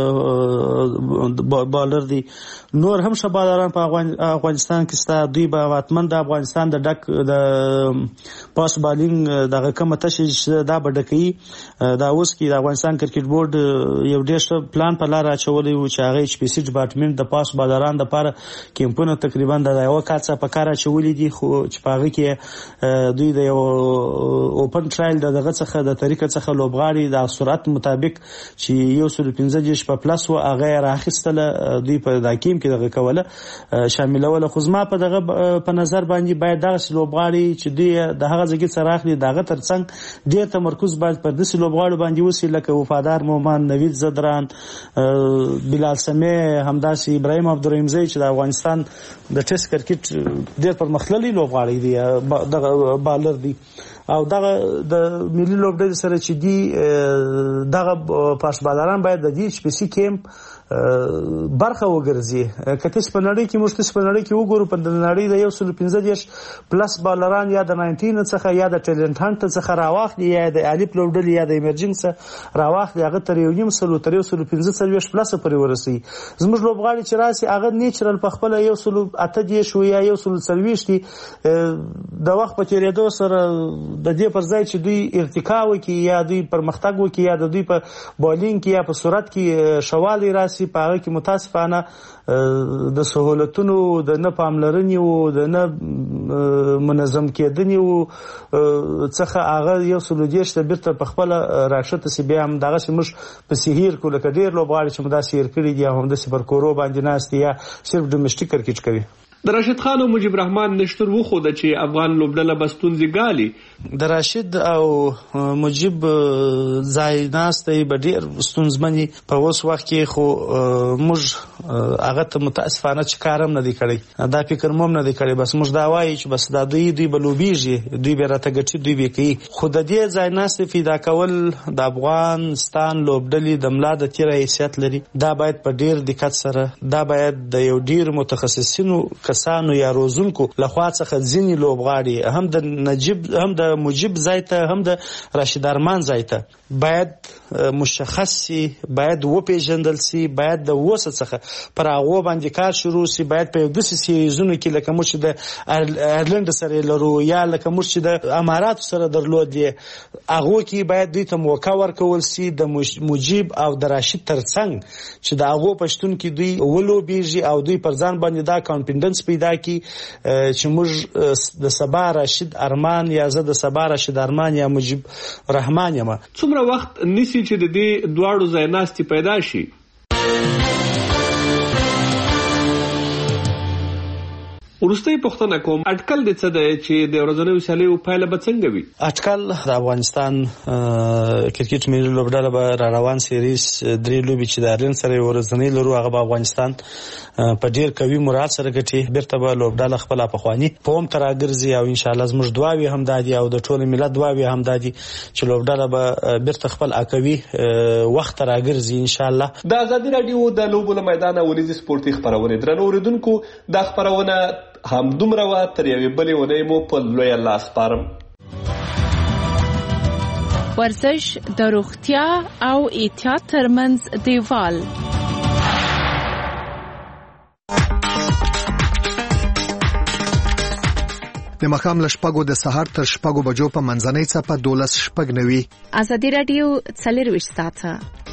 بالر دی، نور هم ښه بالران په افغانستان کې ستا. دوی به واتمن د افغانستان د ډک د پاس بالینګ دغه کومه تشه دا به ډکوي. دا اوس کې د افغانستان کرکټ بورډ یو ډېر ښه پلان په لاره اچولی و چې هغه ایچ پی سی ډپارټمنټ د پاس بالران دپاره کیمپونه تقریبا د یوه کال څخه په کار اچولي دي، خو چې په هغه کې دوی د یو اوپن ټرایل د دغه څخه د طریقه څخه لوبغاړي د سرعت مطابق چې یو سل پنځه دېرش په پلس و هغه یې راخیستله، دوی په دا کیم کې دغه کوله شاملوله. خو زما په دغه په نظر باندې باید دغسې لوبغاړي چې دوی د هغه ځای څخه راخلي د هغه تر څنګ ډېر تمرکز باید پر داسې لوبغاړو باندې وسي لکه وفادار مومن، نوید زدران، بلال سمی، همداسې ابراهیم عبدالرحیمزی چې د افغانستان د ټیسټ کرکټ ډېر پرمختللی لوبغاړی دی، دغه بالر دی او دغه د ملي لوبډلې سره چې دی دغه پاس بالران باید د دې ایچ پی سی کیمپ برخه وګرځي. که تاسو په نړۍ کې موږ تاسو په نړۍ کې وګورو په نړۍ د یو سل پنځه دېرش پلس بالران یا د ناینټین څخه یا د ټیلنټ هانټ څخه راواخلي یا د الف لوبډلې یا د ایمرجنګ څخه راواخلي، هغه تر یو نیم سل تر یو سل پنځه څلوېښت پلس پورې ورسي. زموږ لوبغاړي چې راسي هغه نیچرل په خپل یو سل اته دېرش یا یو سل څلوېښت د وخت په تیریدو سره د دې پر ځای چې دوی ارتقا وکړي یا دوی پرمختګ وکړي یا د دوی په بالینګ کې یا په سرعت کې شوالی راسي، په هغه کې متاسفانه د سهولتونو د نه پاملرنې او د نه منظم کېدنې او څخه هغه یو سل دېرش ته بیرته په خپله راښته سي. بیا هم دغسې موږ پسې هیر کړو لکه ډېر لوبغاړي چې مو داسې هیر کړي دي او همداسې پر کورو باندې ناست دي یا صرف ډومېسټیک کرکټ کوي. د راشد خان او مجيب رحمان نشتر وخوده چې افغان لوبډله به ستونزې ګالي. د راشد او مجيب ځای ناستې به ډېر ستونزمنې په اوس وخت کې، خو موږ هغه ته متاسفانه چې کار هم نه دی کړی، دا فکر مو هم نه دی کړی. بس موږ دا وایو چې بس دا دوی دوی به لوبېږي، دوی به راته ګټي، دوی به کوي. خو د دې ځای ناستې پیدا کول د افغانستان لوبډلې د ملا د تېره حیثیت لري. دا باید په ډېر دقت سره، دا باید د یو ډېر متخصصینو کسانو یا روزونکو لخوا څخه ځینې لوبغاړي هم د نجیب هم د مجیب ځای ته هم د راشد ارمان ځای ته باید مشخص سي، باید وپیژندل سي، باید د وسه څخه پر هغه باندې کار شروع سي، باید په داسې سیریزونو کې لکه موږ چې د ایرلند سره لرو یا لکه موږ چې د امارات سره درلودې هغه کې باید دوی ته موقع ورکول سي د مجیب او د راشد ترڅنګ چې د هغه پښتون کې دوی ولوبېږي او دوی پر ځان باندې دا کانفیډنس پیدا کړي چې موږ د سبا راشد ارمان یا زه د سبا راشد ارمان یا مجیب رحمان یم. څومره وخت نسی چې د دې دواړو ځای ناستي پیدا شي؟ ورسته پښتنه کوم اټکل د څه دی چې د ورځنیو سیالیو پایله به څنګه وي؟ اټکل د افغانستان کرکټ ملي لوبډله به را روان سیریز درې لوبې چې د ایرلند سره ورځنی لرو هغه به افغانستان په ډیر قوي مراد سره ګټي. بیرته به لوبډله خپل پخوانی پوم تر راګرځي او ان شاء الله زموږ دعاوي هم دادي او د ټول ملت دعاوي هم دادي چې لوبډله به بیرته خپل اکوي وخت راګرځي ان شاء الله. د ازادي رادیو د لوبو له میدانه ورځي سپورتي خبرونه درنو اوریدونکو د خبرونه هم دومره وا تر یوې بلې ونې مو په لوی الله سپارم. ورزش د روغتیا او احتیاط ترمنځ دیوال. د مخام لشپګو د سهار تر شپګو بجو په منځنۍ څپه دولس شپږ نوي. ازادي رادیو څلرویشت ساعته.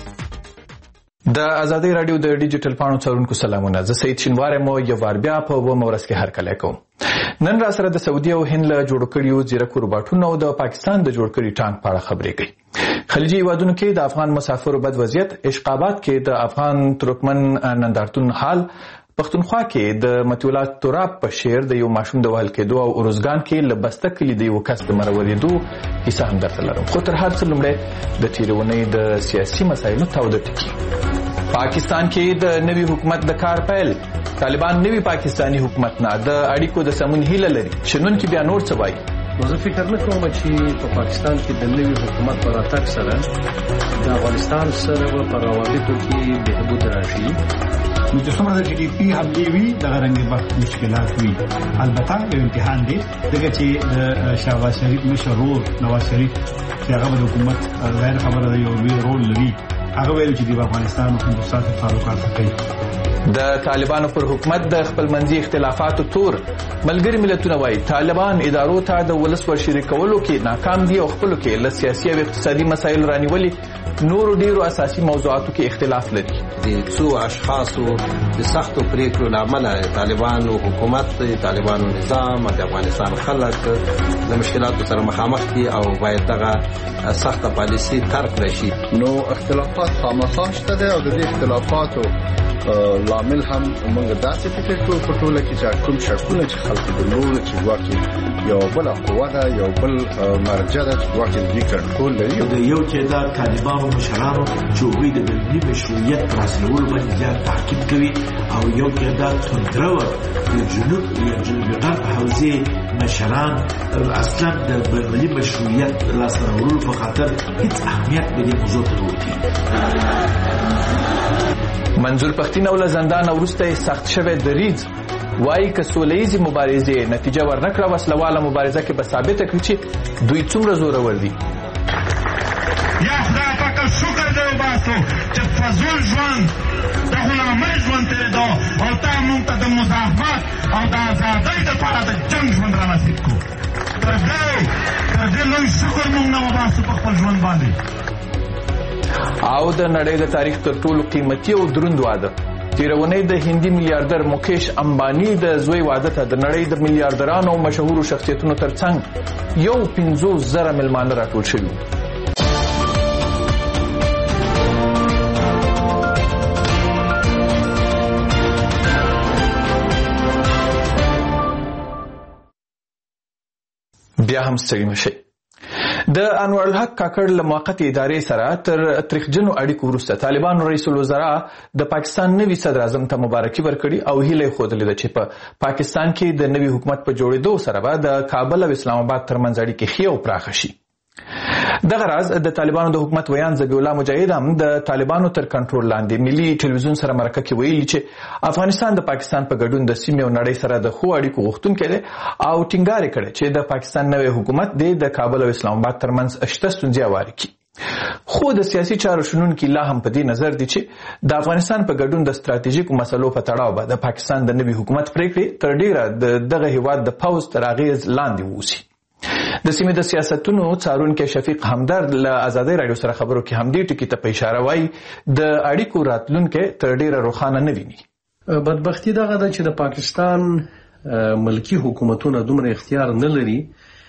د ازادي رادیو د ډیجیټل پاڼو څارونکو سلامونه. زه سید شینوار مو یو وار بیا په و مورس کې هر کله کوم. نن را سره د سعودي او هند له جوړ کړیو زیرکو روباټونو او د پاکستان د جوړ کړي ټانک په اړه خبرې کوي. خلیجي هیوادونو کې د افغان مسافرو بد وضعیت، اشقابات کې د افغان ترکمن نندارتون حال، پښتونخوا کې د متولات تراب په شعر د یو ماشوم د وهل کېدو او اروزګان کې له بسته کلي د یو کس د مرورېدو کیسه هم درته لرم. خو تر هر څه لومړی د تېرې اونۍ د سیاسي مسایلو تاوده ټکي. پاکستان کې د نوي حکومت د کار پیل. طالبان نوي پاکستانی حکومت نه د اړیکو د سمون هیله لري. شنون کې بیا نور څه وایي؟ نو زه فکر نه کوم چې په پاکستان کې د نوي حکومت په راتګ سره د افغانستان سره په روابطو کې بهبود راشي. نو چې څومره د جی ډي پي حملې وي دغه رنګه وخت مشکلات وي. البته یو امتحان دی دغه چې د شهباز شریف مشرور نواز شریف چې هغه د حکومت غیر خبره دی یو لوی رول لري. هغه ویل چې د افغانستان او هندوستان سره تعلقات کوي. د طالبانو پر حکومت د خپل منځي اختلافاتو تور ملګری ملتونه وایي طالبان ادارو ته د ولس ور شریکولو کې ناکام دي او خپل کې له سیاسي او اقتصادي مسایل رانیولي نور ډیرو اساسي موضوعاتو کې اختلاف لري. د څو اشخاصو د سختو پریکړو لامل طالبانو حکومت، طالبانو نظام د افغانستان خلک د مشکلاتو سره مخامخ دي او باید دغه سخته پالیسي ترک راشي. نو اختلافات خامخا شته او د دې اختلافاتو لامل هم موږ داسې فکر کوو په ټوله کې چې کوم شکونه چې خلک درلود چې واکې یو بل قوه ده، یو بل مرجع ده چې واکې دې کنټرول لري. د یو تعداد طالبانو مشرانو چې هغوی د ملي مشروعیت پر اصلولو باندې زیات تاکید کوي او یو تعداد توندرور د جنوب یا جنوب غرب حوزې مشران اصلا د ملي مشروعیت لاسته راوړلو په خاطر هیڅ اهمیت به دې موضوع ته ورکړي. منظور پښتين او زندان وروسته سخت شوه دریځ وایي که سوله‌ییزې مبارزې نتیجه ورنکړه وسلواله مبارزه کې به ثابته کړي چې دوی څومره زورور دي. یا خدای پاک شکر دې وباسو چې فضل ژوند د غلامۍ ژوند تېرېدو او تا موږ ته د مزاحمت او د ازادۍ دپاره د جنګ ژوند را نصیب کړو. تر دې تر دې لوی شکر موږ نه وباسو په خپل ژوند باندې. او د نړۍ د تاریخ تر ټولو قیمتي او دروند واده تیرونی د هندي میلیارډر مکیش امبانی د زوی واده ته د نړۍ د میلیارډرانو او مشهورو شخصیتونو ترڅنګ یو پنځوس زره مېلمانه راټول شوي. بیا هم ستړي مشئ. د انور الحق کاکړ له موقت ادارې سره تر تاریخجنو اړیکو وروسته طالبانو رئیس الوزرا د پاکستان نوي صدر اعظم ته مبارکي ورکړي او هیله خوده چې په پاکستان کې د نوي حکومت په جوړېدو سره به د کابل او اسلام آباد ترمنځ اړیکې ښې او پراخه شي. دغه راز د طالبانو د حکومت ویان ذبیح الله مجاهد هم د طالبانو تر کنټرول لاندې ملي ټلویزیون سره مرکه کې ویلي چې افغانستان د پاکستان په ګډون د سیمې او نړۍ سره د ښو اړیکو غوښتونکی دی او ټینګار کړی چې د پاکستان نوی حکومت د کابل او اسلام آباد ترمنځ شته ستونزې هوارې کړي. خو د سیاسي چارو شنونکي لا هم په دې نظر دي چې د افغانستان په ګډون د ستراتیژیکو مسلو په تړاو به د پاکستان د نوي حکومت پریکړې تر ډیره د دغه هیواد د پوځ تر اغیز لاندې ووسي. د سیمې د سیاستونو څارونکی شفیق همدرد له ازادۍ راډیو سره خبرو کې همدې ټکي ته په اشاره وایي د اړیکو راتلونکی تر ډیره روښانه نه ویني. بدبختي دغه ده چې د پاکستان ملکی حکومتونه دومره اختیار نه لري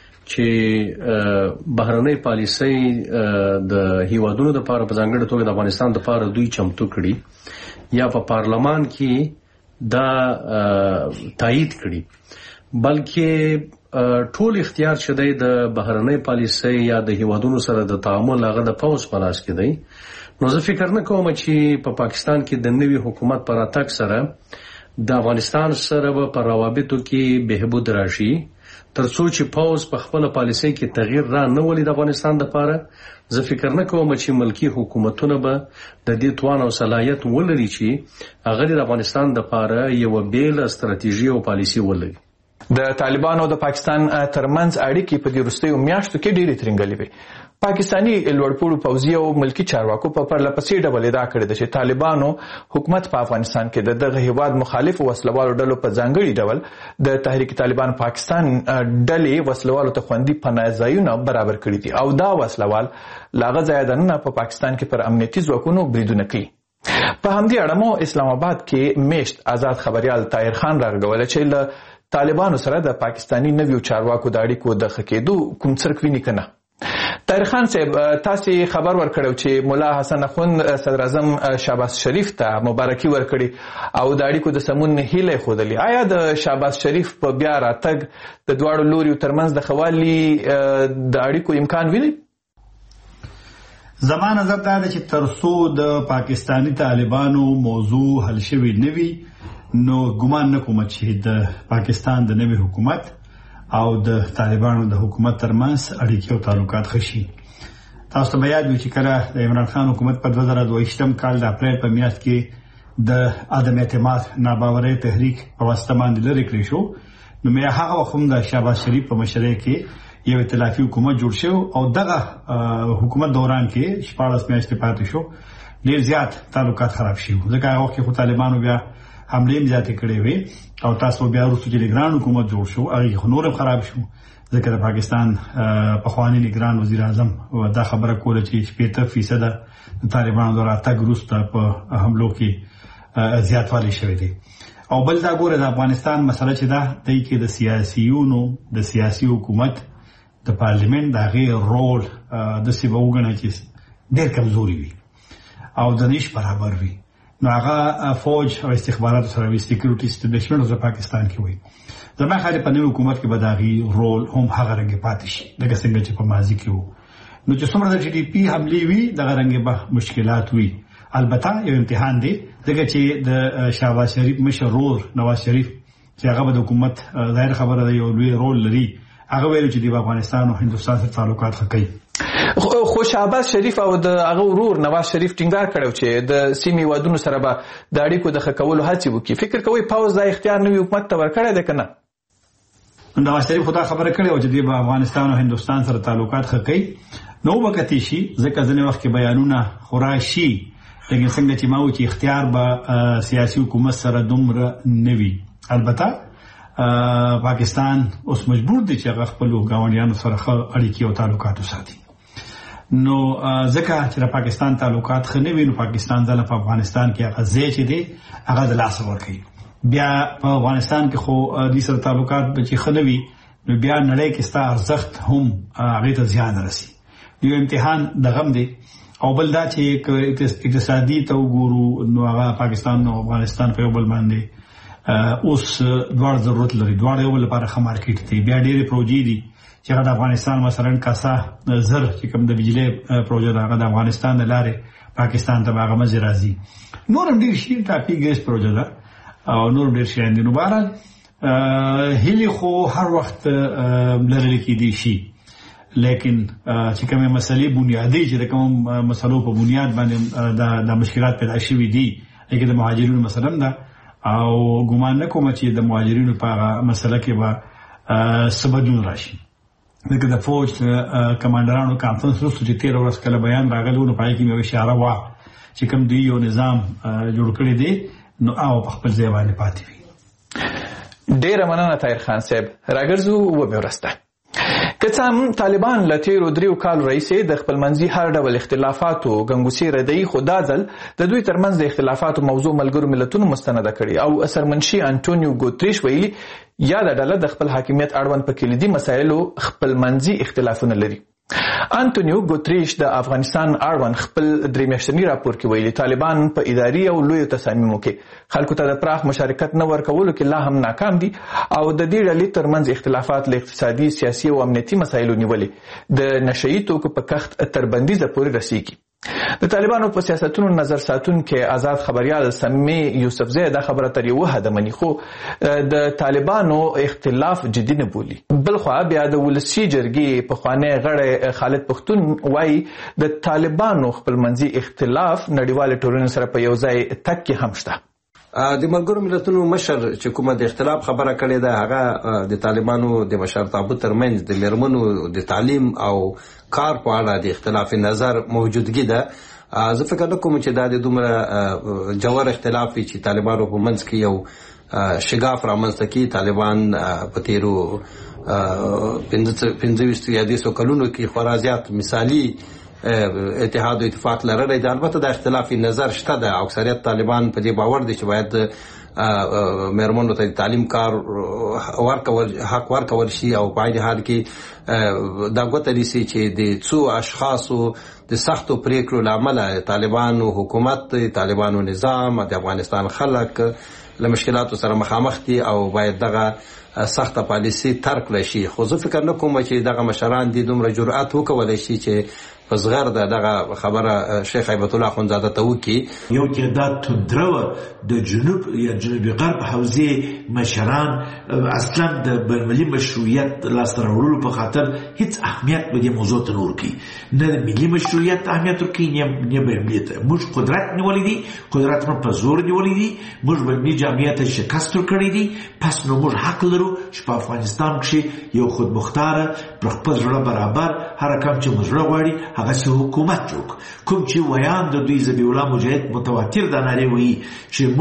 چې بهرنۍ پالیسۍ د هیوادونو لپاره په ځانګړې توګه د افغانستان لپاره دوی چمتو کړي یا په پارلمان کې دا تایید کړي، بلکې ټول اختیار چې دی د بهرنۍ پالیسۍ یا د هیوادونو سره د تعامل هغه د پوځ په لاس کې دی. نو زه فکر نه کوم چې په پاکستان کې د نوي حکومت پر راتګ سره د افغانستان سره به په روابطو کې بهبود راشي تر څو چې پوځ په خپل پالیسۍ کې تغییر را نه ولي د افغانستان لپاره. زه فکر نه کوم چې ملکی حکومتونه به د دې توان او صلاحیت ولري چې هغه د افغانستان لپاره یو بیل ستراتیژي او پالیسي ولري. د طالبانو او د پاکستان ترمنځ اړیکې په دې وروستیو میاشتو کې ډېرې ترنګلې وې. پاکستاني لوړپوړو پوځي او ملکی چارواکو په پرله پسې ډول ادعا کړې ده چې طالبانو حکومت په افغانستان کې د دغه هیواد مخالف وسلوالو ډلو په ځانګړي ډول د تحریک طالبان پاکستان ډلې وسلوالو ته خوندي پناه ځایونه برابر کړي دي او دا وسلوال له هغه ځایه دننه په پاکستان کې پر امنیتي ځواکونو بریدونه کوي. په همدې اړه مو اسلام آباد کې میشت آزاد خبریال طاهر خان راغږولی چې له طالبانو سره د پاکستاني نویو چارواکو د اړیکو د ښه کېدو کوم څرک ویني که نه. طاهر خان صاحب، تاسې خبر ورکړی چې ملا حسن اخوند صدر اعظم شهباز شریف ته مبارکي ورکړي او د اړیکو د سمون هیله یې ښودلې. آیا د شهباز شریف په بیا راتګ د دواړو لوریو ترمنځ د ښه والي د اړیکو امکان ویني؟ زما نظر دا دی چې تر څو د پاکستاني طالبانو موضوع حل شوی نه وي نو ګمان نه کوم چې د پاکستان د نوي حکومت او د طالبانو د حکومت ترمنځ اړیکې او تعلقات ښه شي. تاسو ته به یاد وي چې کله د عمران خان حکومت په دوه زره دوهویشتم کال د اپریل په میاشت کې د عدم اعتماد ناباورۍ تحریک په واسطه باندې لرې کړی شو، نو مې هغه وخت هم د شهباز شریف په مشرۍ کې یو ائتلافي حکومت جوړ شو او دغه حکومت دوران کې شپاړس میاشتې پاتې شو ډېر زیات تعلقات خراب شي، ځکه هغه وخت کې خو طالبانو بیا حملې هم زیاتې کړې وې او تاسو بیا وروسته چې لګران حکومت جوړ شو هغې خو نور هم خراب شو، ځکه د پاکستان پخواني لګران وزیر اعظم دا خبره کوله چې شپېته فیصده د طالبانو د راتګ وروسته په حملو کې زیاتوالی شوی دی. او بل دا ګوره د افغانستان مسله چې ده دی کې د سیاسیونو د سیاسي حکومت د پارلیمنت د هغې رول داسې به وګڼئ چې ډېر کمزوري وي او د نیش برابر وي. نو هغه فوج او استخباراتو سره وي سیکیورټي اسټابلیشمنټ د پاکستان کې وي. زما خیال په نوي حکومت کې به د هغې رول هم هغه رنګې پاتې شي لکه څنګه چې په ماضي کې وو. نو چې څومره د جي ډي پي حملې وي دغه رنګې به مشکلات وي. البته یو امتحان دی ځکه چې د شهباز شریف مشر ورور نواز شریف چې هغه به د حکومت ظاهر خبره ده یو لوی رول لري، هغه ویلو چې د افغانستان او هندوستان سره تعلقات ښه کوي. خو شهباز شریف او د هغه ورور نواز شریف ټینګار کړی چې د سیمې هیوادونو سره به د اړیکو د ښه کولو هڅې وکړي. فکر کوئ پوځ دا اختیار نوي حکومت ته ورکړی دی که نه؟ نواز شریف خو دا خبره کړې وه چې دوی به افغانستان او هندوستان سره تعلقات ښه کوي. نو به کتی شي ځکه ځینې وخت کې بیانونه خورا شي، لیکن څنګه چې ما و چې اختیار به سیاسي حکومت سره دومره نه وي. البته پاکستان اوس مجبور دی چې هغه خپلو ګاونډیانو سره ښه اړیکې او تعلقات وساتي. نو ځکه چې د پاکستان تعلقات ښه نه وي نو پاکستان ځله په افغانستان کې هغه ځای چې دی هغه د لاسه ورکوي. بیا په افغانستان کې خو دوی سره تعلقات چې ښه نه وي نو بیا نړۍ کې ستا ارزښت هم هغې ته زیان رسي. یو امتحان دغه هم دی. او بل دا چې اقتصادي ته وګورو نو هغه پاکستان او افغانستان په یو بل باندې اوس دواړه ضرورت لري، دواړه یو بل لپاره ښه مارکیټ دی. بیا ډېرې پروژې دي چې هغه د افغانستان مثلا کاسا زر چې کوم د بجلۍ پروژه ده هغه د افغانستان د لارې پاکستان ته به هغه مزې راځي. نور هم ډېر شي، ټاپي ګیس پروژه ده او نور ډېر شیان دي. نو بهرحال هیلې خو هر وخت لرلې کېدی شي، لیکن چې کومه مسلې بنیادی چې د کوم مسلو په بنیاد باندې د مشکلات پیدا شوي دي لکه د مهاجرینو مسله ده او ګمان نه کوم چې د مهاجرینو په مسله کې به سبدون راشي لکه د فوج کمانډرانو کانفرنس وروسته چې تیر ورځ کله بیان راغلی نو پای کې مې اشاره وا چې کوم دوی یو نظام جوړ کړی دی نو او په خپل ځای باندې پاتې وي. ډیره مننه طاهر خان صاحب. راګرځو و به ورسته که څه هم طالبان له تیرو دریو کالو راهیسې د خپلمنځي هر ډول اختلافاتو ګنګوسې ردوي، خو دا ځل د دوی ترمنځ د اختلافاتو موضوع ملګرو ملتونو مستنده کړي او سرمنشي انټونیو ګوتریش ویلي یا د ډله د خپل حاکمیت اړوند په کلیدي مسایلو خپلمنځي اختلافونه لري. انټونیو ګوتریش د افغانستان اړوند خپل درې میاشتني راپور کې ویلي طالبان په اداري او لویو تصامیمو کې خلکو ته د پراخ مشارکت نه ورکولو کې لا هم ناکام دي او د دې ډلې ترمنځ اختلافات له اقتصادي، سیاسي او امنیتي مسایلو نیولې د نشهیي توکو په کښت تر بندیزه پورې رسیږي. د طالبانو په سیاستونو نظر ساتونکي آزاد خبريال سمي یوسفزی دا خبره تر یو حد مني، خو د طالبانو اختلاف جدي نه بولي. بلخوا بیا د ولسی جرګې پخوانی غړی خالد پختون وایي د طالبانو خپلمنځي اختلاف نړیوال ټولنې سره په یو ځای تک کې هم شته. د ملګرو ملتونو مشر چې کومه د اختلاف خبره کړې ده هغه د طالبانو د مشرتابه ترمنځ د میرمنو د تعلیم او کار په اړه د اختلاف نظر موجودګي ده. زه فکر نه کوم چې دا د دومره جوړ اختلاف چې طالبانو په منځ کې یو شګاف رامنځته کوي. طالبان په تیرو پنځه ویشت یا دیسو کلونو کې خورا زیات مثالي اتحاد او اتفاق لرلی دی. البته د اختلاف نظر شته ده. اکثریت طالبان په دې باور دي چې باید میرمنو ته تعلیم کار ورکول حق ورکول شي او په عین حال کې دا ګوته نیسي چې د څو اشخاصو د سختو پریکړو له امله طالبانو حکومت، طالبانو نظام، د افغانستان خلک له مشکلاتو سره مخامخ دي او باید دغه سخته پالیسي ترک کړی شي. خو زه فکر نه کوم چې دغه مشران دي دومره جرأت وکولی شي چې په صغر د دغه خبره شیخ هیبت الله اخندزاده ته وکړي. یو تعداد تندرو د جنوب یا جنوبي غرب حوزې مشران اصلا د بینالمللي مشروعیت لاسته راوړلو په خاطر هیڅ اهمیت به دې موضوع ته نه ورکوي، نه د ملي مشروعیت ته اهمیت ورکوي نه بینالمللي ته. موږ قدرت نیولی دي، قدرت مو په زور نیولی دي، موږ بینالمللي جامعیت ته شکست ورکړی دي. پس نو موږ حق لرو چې په افغانستان کې یو خودمختاره پر خپل زړه برابر هر کم چې موږ غواړي هغه سي حکومت جوړ. کوم چې ویان د دوی ذبیح الله مجاهد متواتر د نارې وایي چې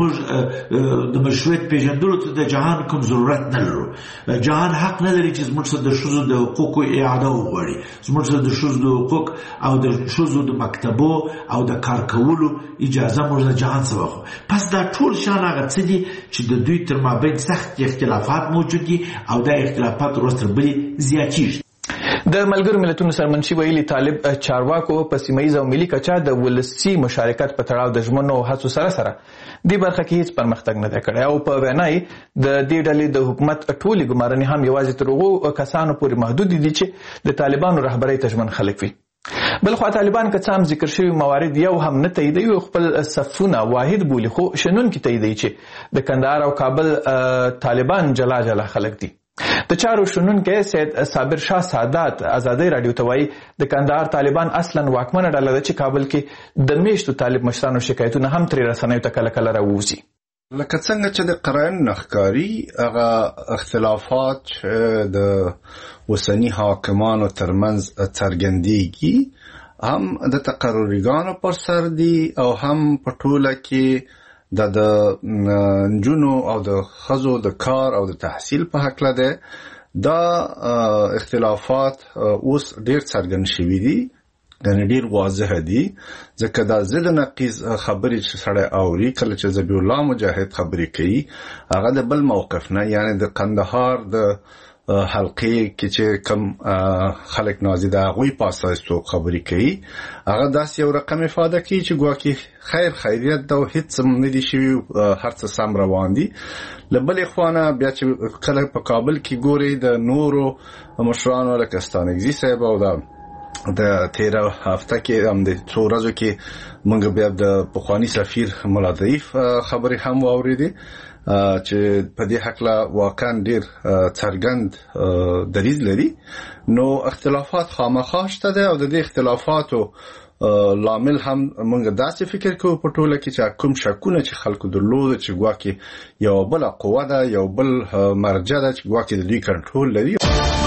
موږ د مشروعیت پیژندلو ته د جهان کوم ضرورت نه لرو. جهان حق نه لري چې زموږ څخه د ښځو د حقوقو اعاده وغواړي، زموږ څخه د ښځو د حقوق او د ښځو د مکتبو او د کار کولو اجازه موږ د جهان څخه واخلو. پس دا ټول شان هغه څه دي چې د دوی تر مابین سخت اختلافات موجود دي او دا اختلافات ورځ تر بلې زیاتېږي. د ملګرو ملتونو سرمنشي ویلي طالب چارواکو په سیمه او ملي کچه د ولسی مشارکت په تړاو د ژمنو هڅو سره سره دې برخه کې هیڅ پرمختګ نه دی کړی او په وینای د دې ډلې د حکومت ټولې ګمارنې هم یوازې تر هغو کسانو پورې محدود دي چې د طالبانو رهبرۍ ته ژمن خلک وي. بلخوا طالبان که څه هم ذکر شوي موارد یو هم نه تاییدوي او خپل صفونه واحد بولي، خو شنونکي تاییدوي چې د کندهار او کابل طالبان جلا جلا خلک دي. د چارو شنونکی سید صابر شاه سادات ازادۍ راډیو ته وایي د کندهار طالبان اصلا واکمنه ډله ده چې کابل کې د میشتو طالب مشرانو شکایتونه هم ترې رسنیو ته کله کله راووځي. لکه څنګه چې د قرائن نخکاری هغه اختلافات د وسنی حاکمانو ترمنځ څرګندېږي هم د تقرریګانو پر سر دي او هم په ټوله کې د د نجونو او د ښځو د کار او د تحصیل په هکله ده. دا اختلافات اوس ډیر څرګند شوي دي، یعنې ډیر واضح دي، ځکه دا ضد نقیض خبرې چې سړی اوري کله چې ذبیح الله مجاهد خبرې کوي هغه د بل موقف نه، یعنې د قندهار د حلقې کې چې کم خلک نازي د هغوی په اساس څوک خبرې کوي هغه داسې یو رقم افاده کوي چې ګواکې خیر خیریت ده او هېڅ هم نه دي شوي، هر څه سم روان دي. له بلې خوا نه بیا چې کله په کابل کې ګورئ د نورو مشرانو لکه ستانکزي صاحب او د د تیر هفته کې هم د څو ورځو کې موږ بیا د پخوانی سفیر مولا ضعیف خبرې هم واورېدې چې په دې حق لا واقعا ډیر څرګند دلیل لري. نو اختلافات خامخا شته ده او د دې اختلافاتو لامل هم موږ داسې فکر کوو په ټوله کې چې کوم شکونه چې خلکو درلود چې ګواکې یو بل قوه ده یو بل مرجع ده چې ګواکې د دوی کنټرول لري.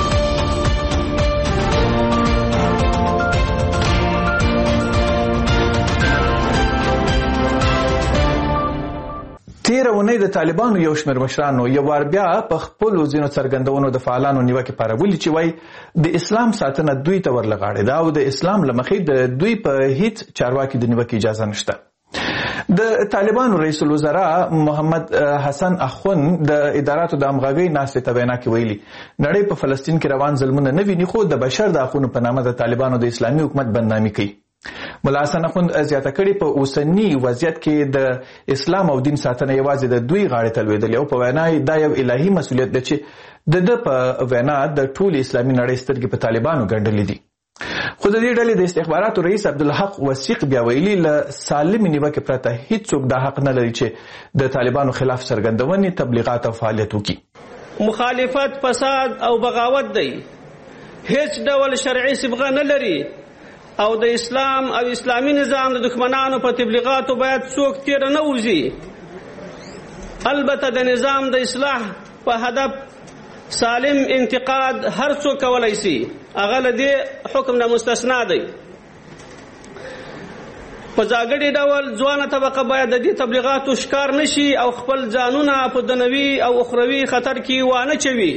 تیره اونۍ د طالبانو یو شمېر مشرانو یو وار بیا په خپلو ځینو څرګندونو د فعالانو نیوکې پارولي چې وایي د اسلام ساتنه دوی ته ورلغاړې ده او د اسلام له مخې د دوی په هیڅ چارواکي د نیوکې اجازه نشته. د طالبانو رئیس الوزراء محمد حسن اخوند د اداراتو د همغږۍ ناستې ته وینا کې ویلي نړۍ په فلسطین کې روان ظلمونه نه ویني خو د بشر د حقونو په نامه د طالبانو د اسلامي حکومت بدنامي کوي. مولا حسن اخوند زیاته کړي په اوسنی وضعیت کې د اسلام او دین ساتنه یوازې د دوی غاړې ته لوېدلې او په وینا دا یو الهي مسؤلیت دی چې د ده په وینا د ټول اسلامي نړۍ سترګې په طالبانو ګنډلې دي. خو د دې ډلې د استخباراتو رئیس عبدالحق وثیق بیا ویلي له سالمې نیوکې پرته هیڅوک دا حق نه لري چې د طالبانو خلاف څرګندونې تبلیغات او فعالیت وکړي. مخالفت فساد او بغاوت دی هیڅ ډول شرعي صبغه نه لري او د اسلام او اسلامي نظام د دښمنانو په تبلیغاتو باید څوک تیر نه وځي. البته د نظام د اصلاح په هدف سالم انتقاد هر څوک کولای شي هغه له دې حکم نه مستثنا دی. په ځانګړي ډول ځوانه طبقه باید د دې تبلیغاتو ښکار نشي او خپل ځانونه په دنیوي او اخروي خطر کې وانه چوي.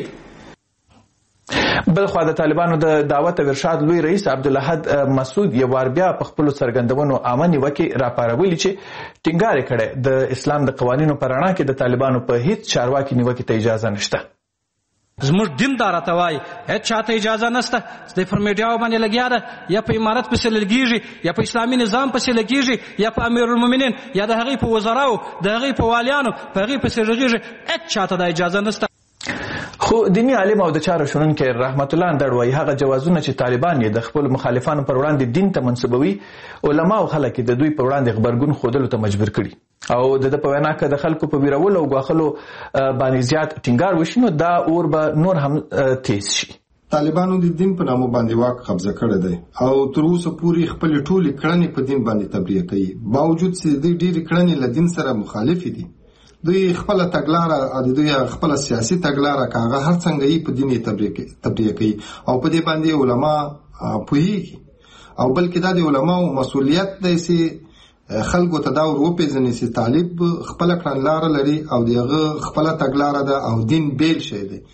بلخوا د طالبانو د دعوت او ارشاد لوی رئیس عبدالاحد مسعود یو وار بیا په خپلو څرګندونو عامه نیوکې راپارولي چې ټینګار یې کړی د اسلام د قوانینو په رڼا کې د طالبانو په هیڅ چارواکي نیوکې ته اجازه نشته. زموږ دین دا راته وایي هیڅ چاته اجازه نشته چې پر میډیاو باندې لګیا ده یا په امارت پسې لګېږي یا په اسلامي نظام پسې لګېږي یا په امیرالمؤمنین یا د هغې په وزراو د هغې په والیانو په هغې پسې غږېږي هیڅ چاته دا اجازه نشته. خو دینی عالم او د چارو شنونکی رحمت الله اندړ وایي هغه جوازونه چې طالبان یې د خپلو مخالفانو پر وړاندې دین ته منسوبوي علما او خلک د دوی په وړاندې غبرګون ښودلو ته مجبور کړي او د ده په وینا که د خلکو په ویرولو او ګواښلو باندې زیات ټینګار وشي نو دا اور به نور هم تیز شي. طالبانو د دین په نامه باندې واک قبضه کړی دی او تر اوسه پورې خپلې ټولې کړنې په دین باندې تبلیغ کوي باوجود چې دوی ډېرې کړنې له دین سره مخالفې دي. دوی خپل تګلاره د دوی خپل سیاسي تګلاره کاغه هر څنګه یې په دیني تبلیغ کوي او په دې باندې علما پوهیږي او بلکې دا د علماو مسؤلیت دی چې خلکو ته دا ور وپېژني چې طالب خپل کړنلاره لري او دغه خپل تګلاره ده او دین بیل شی دی.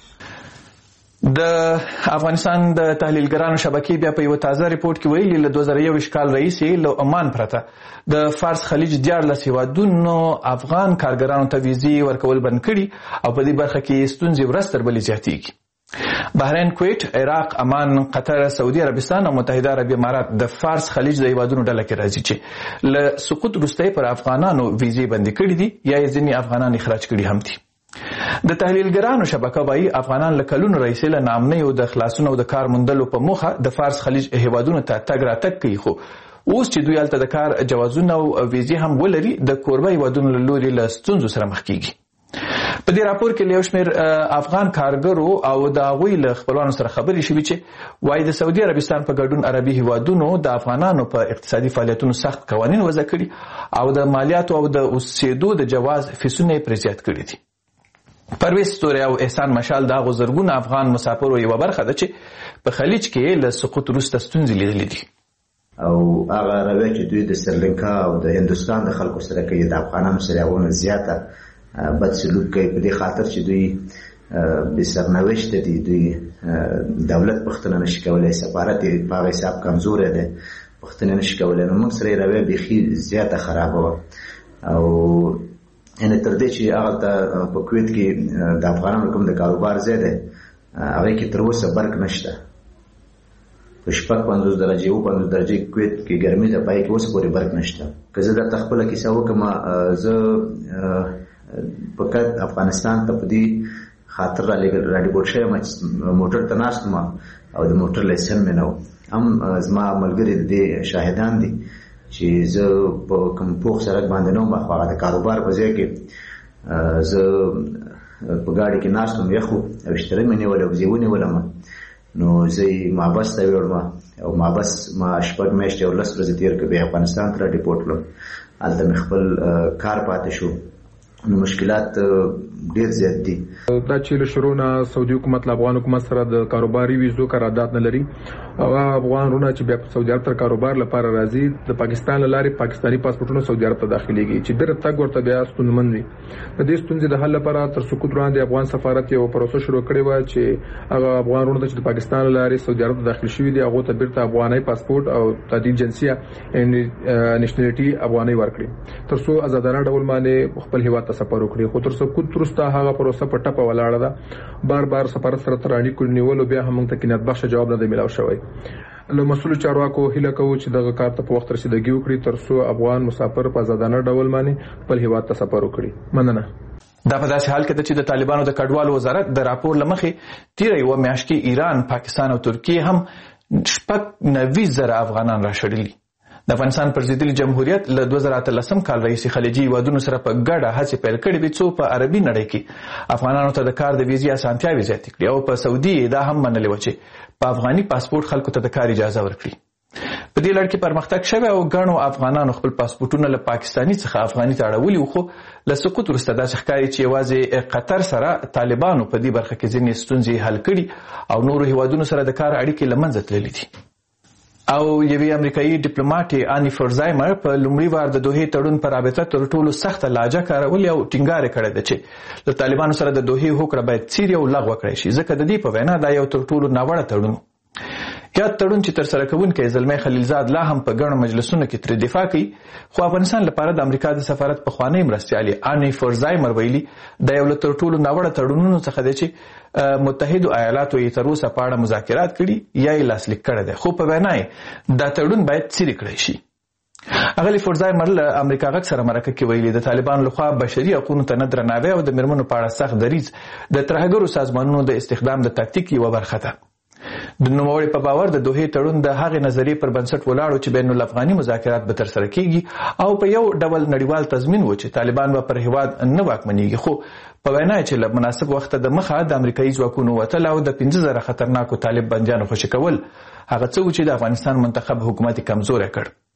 د افغانستان د تحلیلګرانو شبکې بیا په یو تازه ریپورت کې ویلي له دوه زره یوویشت کال راهیسې له عمان پرته د فارس خلیج دیارلس هېوادونو افغان کارګرانو ته ویزې ورکول بند کړي او په دې برخه کې ستونزې ورځ تر بلې زیاتېږي. بحرین، کویت، عراق، عمان، قطر، سعودي عربستان او متحده عربي امارات د فارس خلیج د هېوادونو ډله کې راځي چې له سقوط وروسته پر افغانانو ویزې بندي کړي دي یا یې ځینې افغانان اخراج کړي هم دي. د تحلیلګرانو شبکه وایي افغانان له کلونو راهیسې له ناامنۍ او د خلاصون او د کار موندلو په موخه د فارس خلیج هېوادونو ته تګ راتګ کوي خو اوس چې دوی هلته د کار جوازونه او ویزې هم ولري د کوربه هېوادونو له لوري له ستونزو سره مخ کیږي. په دې راپور کې له یو شمېر افغان کارګرو او د هغوی له خپلوانو سره خبرې شوي چې وایي د سعودي عربستان په ګډون عربي هېوادونو د افغانانو په اقتصادي فعالیتونو سخت قوانین وضع کړي او د مالیاتو او د اوسېدو د جواز فیسونه یې پرې زیات کړي دي. پرویز ستوري او احسان مشال د هغو زرګونه افغان مسافرو یوه برخه ده چې په خلیج کې له سقوط وروسته ستونزې لیدلې دي. او هغه رویه چې دوی د سریلانکا او د هندوستان د خلکو سره کوي د افغانانو سره هغونه زیاته بد سلوک کوي په دې خاطر چې دوی بې سرنوشته دي. دوی دولت پوښتنه نشي کولی، سفارت یې په هغه حساب کمزوری دی، پوښتنه نشي کولی. نو موږ سره یې رویه بیخي زیاته خرابه وه او یعنې تر دې چې هغلته په کویت کې د افغانانو کوم د کاروبار ځای دی هغې کې تر اوسه برق نشته. په شپږ پنځوس درجې اووه پنځوس درجې کویت کې ګرمي ده، پای کې اوس پورې برق نشته. که زه درته خپله کیسه وکړم، زه فقط افغانستان ته په دې خاطر راډیپورټ شوی یم چې موټر ته ناست وم او د موټر لایسن مې نه و هم زما ملګري د شاهدان دي چې زه په کوم پوخ سړک باندې نوم بخوا د کاروبار په ځای کې زه په ګاډي کې ناستم یخو او اشتری مې نیول او زیونی ولم نو زه ما بس ته وړم او ما بس ما شپږ میاشتې او لس ورځې تیر کړې افغانستان ته ریپورټ کړم هلته مې خپل کار پاتې شو نو مشکلات ډیر زیات دي. دا چې له شروع نه سعودي حکومت له افغان حکومت سره د کاروباري ویزو قرارداد نه لري او افغانونه چې بیا په سعودي عرب تر کاروبار لپاره راځي د پاکستان لاري پاکستاني پاسپورتونو سعودي عرب ته داخليږي چې ډېر تګ ورته بیا ستونزمن وي. د دې ستونزې د حل لپاره تر سقوط وړاندې افغان سفارت یو پروسه شروع کړې و چې هغه افغانونه چې د پاکستان لاري سعودي عرب ته داخل شوي دي هغه ته بیرته افغاني پاسپورت او تعدیل جنسیه نېشنلټي افغاني ورکړي تر څو آزادانه ډول باندې خپل هیواد ته سفر وکړي. خو تر سقوط وروسته هغه پروسه په ټپه ولاړه ده. بار بار سفارت سره ترانی کول نیول بیا هم ته کینات بخش جواب نه دی ملاو شوی. نو مسؤل چارواکو هیله کوي چې دغه کار ته په وخت رسیدګي وکړي تر څو افغان مسافر په آزادانه ډول باندې خپل هیواد ته سفر وکړي. مننه. دا په داسې حال کې چې د طالبانو د کډوالو وزارت د راپور لمخې تیر یو میاشت کې ایران، پاکستان او ترکیه هم شپږ نوي زره افغانان راشړلي. د افغانستان پر ضد جمهوریت له دوه زره اتلسم کال راهیسې خلیجي هیوادونو سره په ګډه هڅې پیل کړې وې څو په عربي نړۍ کې افغانانو ته د کار د ویزې اسانتیاوې زیاتې کړي او په سعودي دا هم منلې وه چې په افغاني پاسپورت خلکو ته د کار اجازه ورکړي. په دې لړ کې پرمختګ شوی او ګڼو افغانانو خپل پاسپورتونه له پاکستاني څخه افغاني ته اړولي وو. خو له سقوط وروسته داسې ښکاري چې یوازې قطر سره طالبانو په دې برخه کې ځینې ستونزې حل کړي او نورو هیوادونو سره د کار اړیکې له منځه تللي دي. او یوې امریکایي ډیپلوماټ آني فرزایمر په لومړي وار د دوحې تړون په رابطه تر ټولو سخته لهجه کارولې او ټینګار کړی ده چې له طالبانو سره د دوحې هوکړه باید څیرې او لغوه کړی شي ځکه د دې په وینا دا یو تر ټولو ناوړه تړون. یاد تړون چې تر سره کوونکی زلمی خلیلزاد لا هم په ګڼو مجلسونو کې ترې دفاع کوي خو افغانستان لپاره د امریکا د سفارت پخوانی مرستیالې آني فرزایمر ویلي دا یو له تر ټولو ناوړه تړونونو څخه دی چې متحدو ایالاتو یې تر اوسه په اړه مذاکرات کړي یا یې لاسلیک کړی دی خو په وینا یې دا تړون باید څیرې کړی شي. اغلی فرزایمر له امریکا غږ سره مرکه کې ویلي د طالبانو لخوا بشري حقوقو ته نه درناوی او د میرمنو په اړه سخت دریځ د ترهګرو سازمانونو د استخدام د تاکتیک یوه برخه ده. د نوموړي په باور د دوحې تړون د هغې نظریې پر بنسټ ولاړ چې بین الافغاني مذاکرات به ترسره کیږي او په یو ډول نړیوال تضمین و چې طالبان به پر هیواد نه واکمنېږي. خو په وینا چې له مناسب وخته د مخه د امریکایي ځواکونو وتل او د پنځه زره خطرناکو طالب بندیانو خوشي کول هغه څه و چې د افغانستان منتخب حکومت کمزوری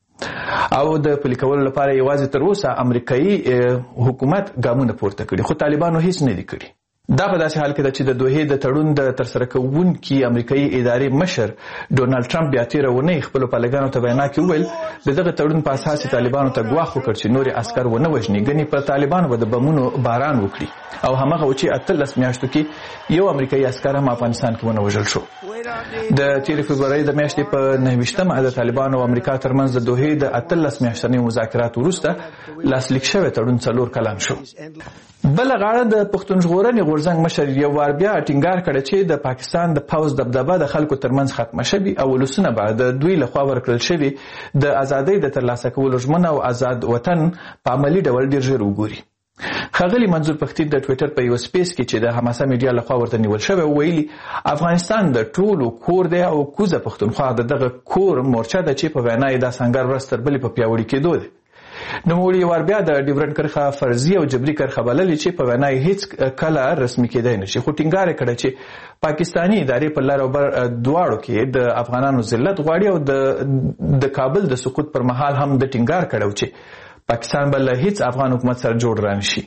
کړ او د پلي کولو لپاره یوازې تر اوسه امریکایي حکومت ګامونه پورته کړي خو طالبانو هیڅ نه دي کړي. دا په داسې حال کې ده چې د دوحې د تړون د ترسره کوونکي امریکایي ادارې مشر ډونالډ ټرمپ بیا تېره اونۍ خپلو پلګانو ته وینا کې وویل د دغه تړون په اساس طالبانو ته ګواښ وکړ چې نورې عسکر ونه وژني ګنې پر طالبانو به د بمونو باران وکړي او همغه و چې اتلس میاشتو کې یو امریکایي عسکر هم افغانستان کې ونه وژل شو. د تېرې فبرورۍ د میاشتې په نهه ویشتمه د طالبانو او امریکا ترمنځ د دوحې د اتلس میاشتنیو مذاکراتو وروسته لاسلیک شوی تړون څلور کلن شو. بله غاړه د پښتون ژغورنې غورځنګ مشر یو وار بیا ټینګار کړی چې د پاکستان د پوځ دبدبه د خلکو ترمنځ ختمه شوي او ولسونه به د دوی لخوا ورکړل شوي د ازادۍ د ترلاسه کولو ژمنه او آزاد وطن په عملي ډول ډېر ژر وګوري. ښاغلي منظور پښتین د ټویټر په یو سپیس کې چې د حماسه میډیا لخوا ورته نیول شوی ویلي افغانستان د ټولو کور دی او کوزه پښتونخوا د دغه کور مورچه ده چې په وینا یې دا سنګر ورځ تر بلې په پیاوړي کېدو دی. نوموړي وار بیا د ډیورنډ کرښه فرضي او جبري کرښه بللې چې په وینا یې هیڅ کله رسمي کېدای نشي خو ټینګار یې کړی چې پاکستاني ادارې په لر او بر دواړو کې د افغانانو ذلت غواړي او د د کابل د سقوط پر مهال هم د ټینګار کړی چې پاکستان به له هیڅ افغان حکومت سره جوړ رانشي.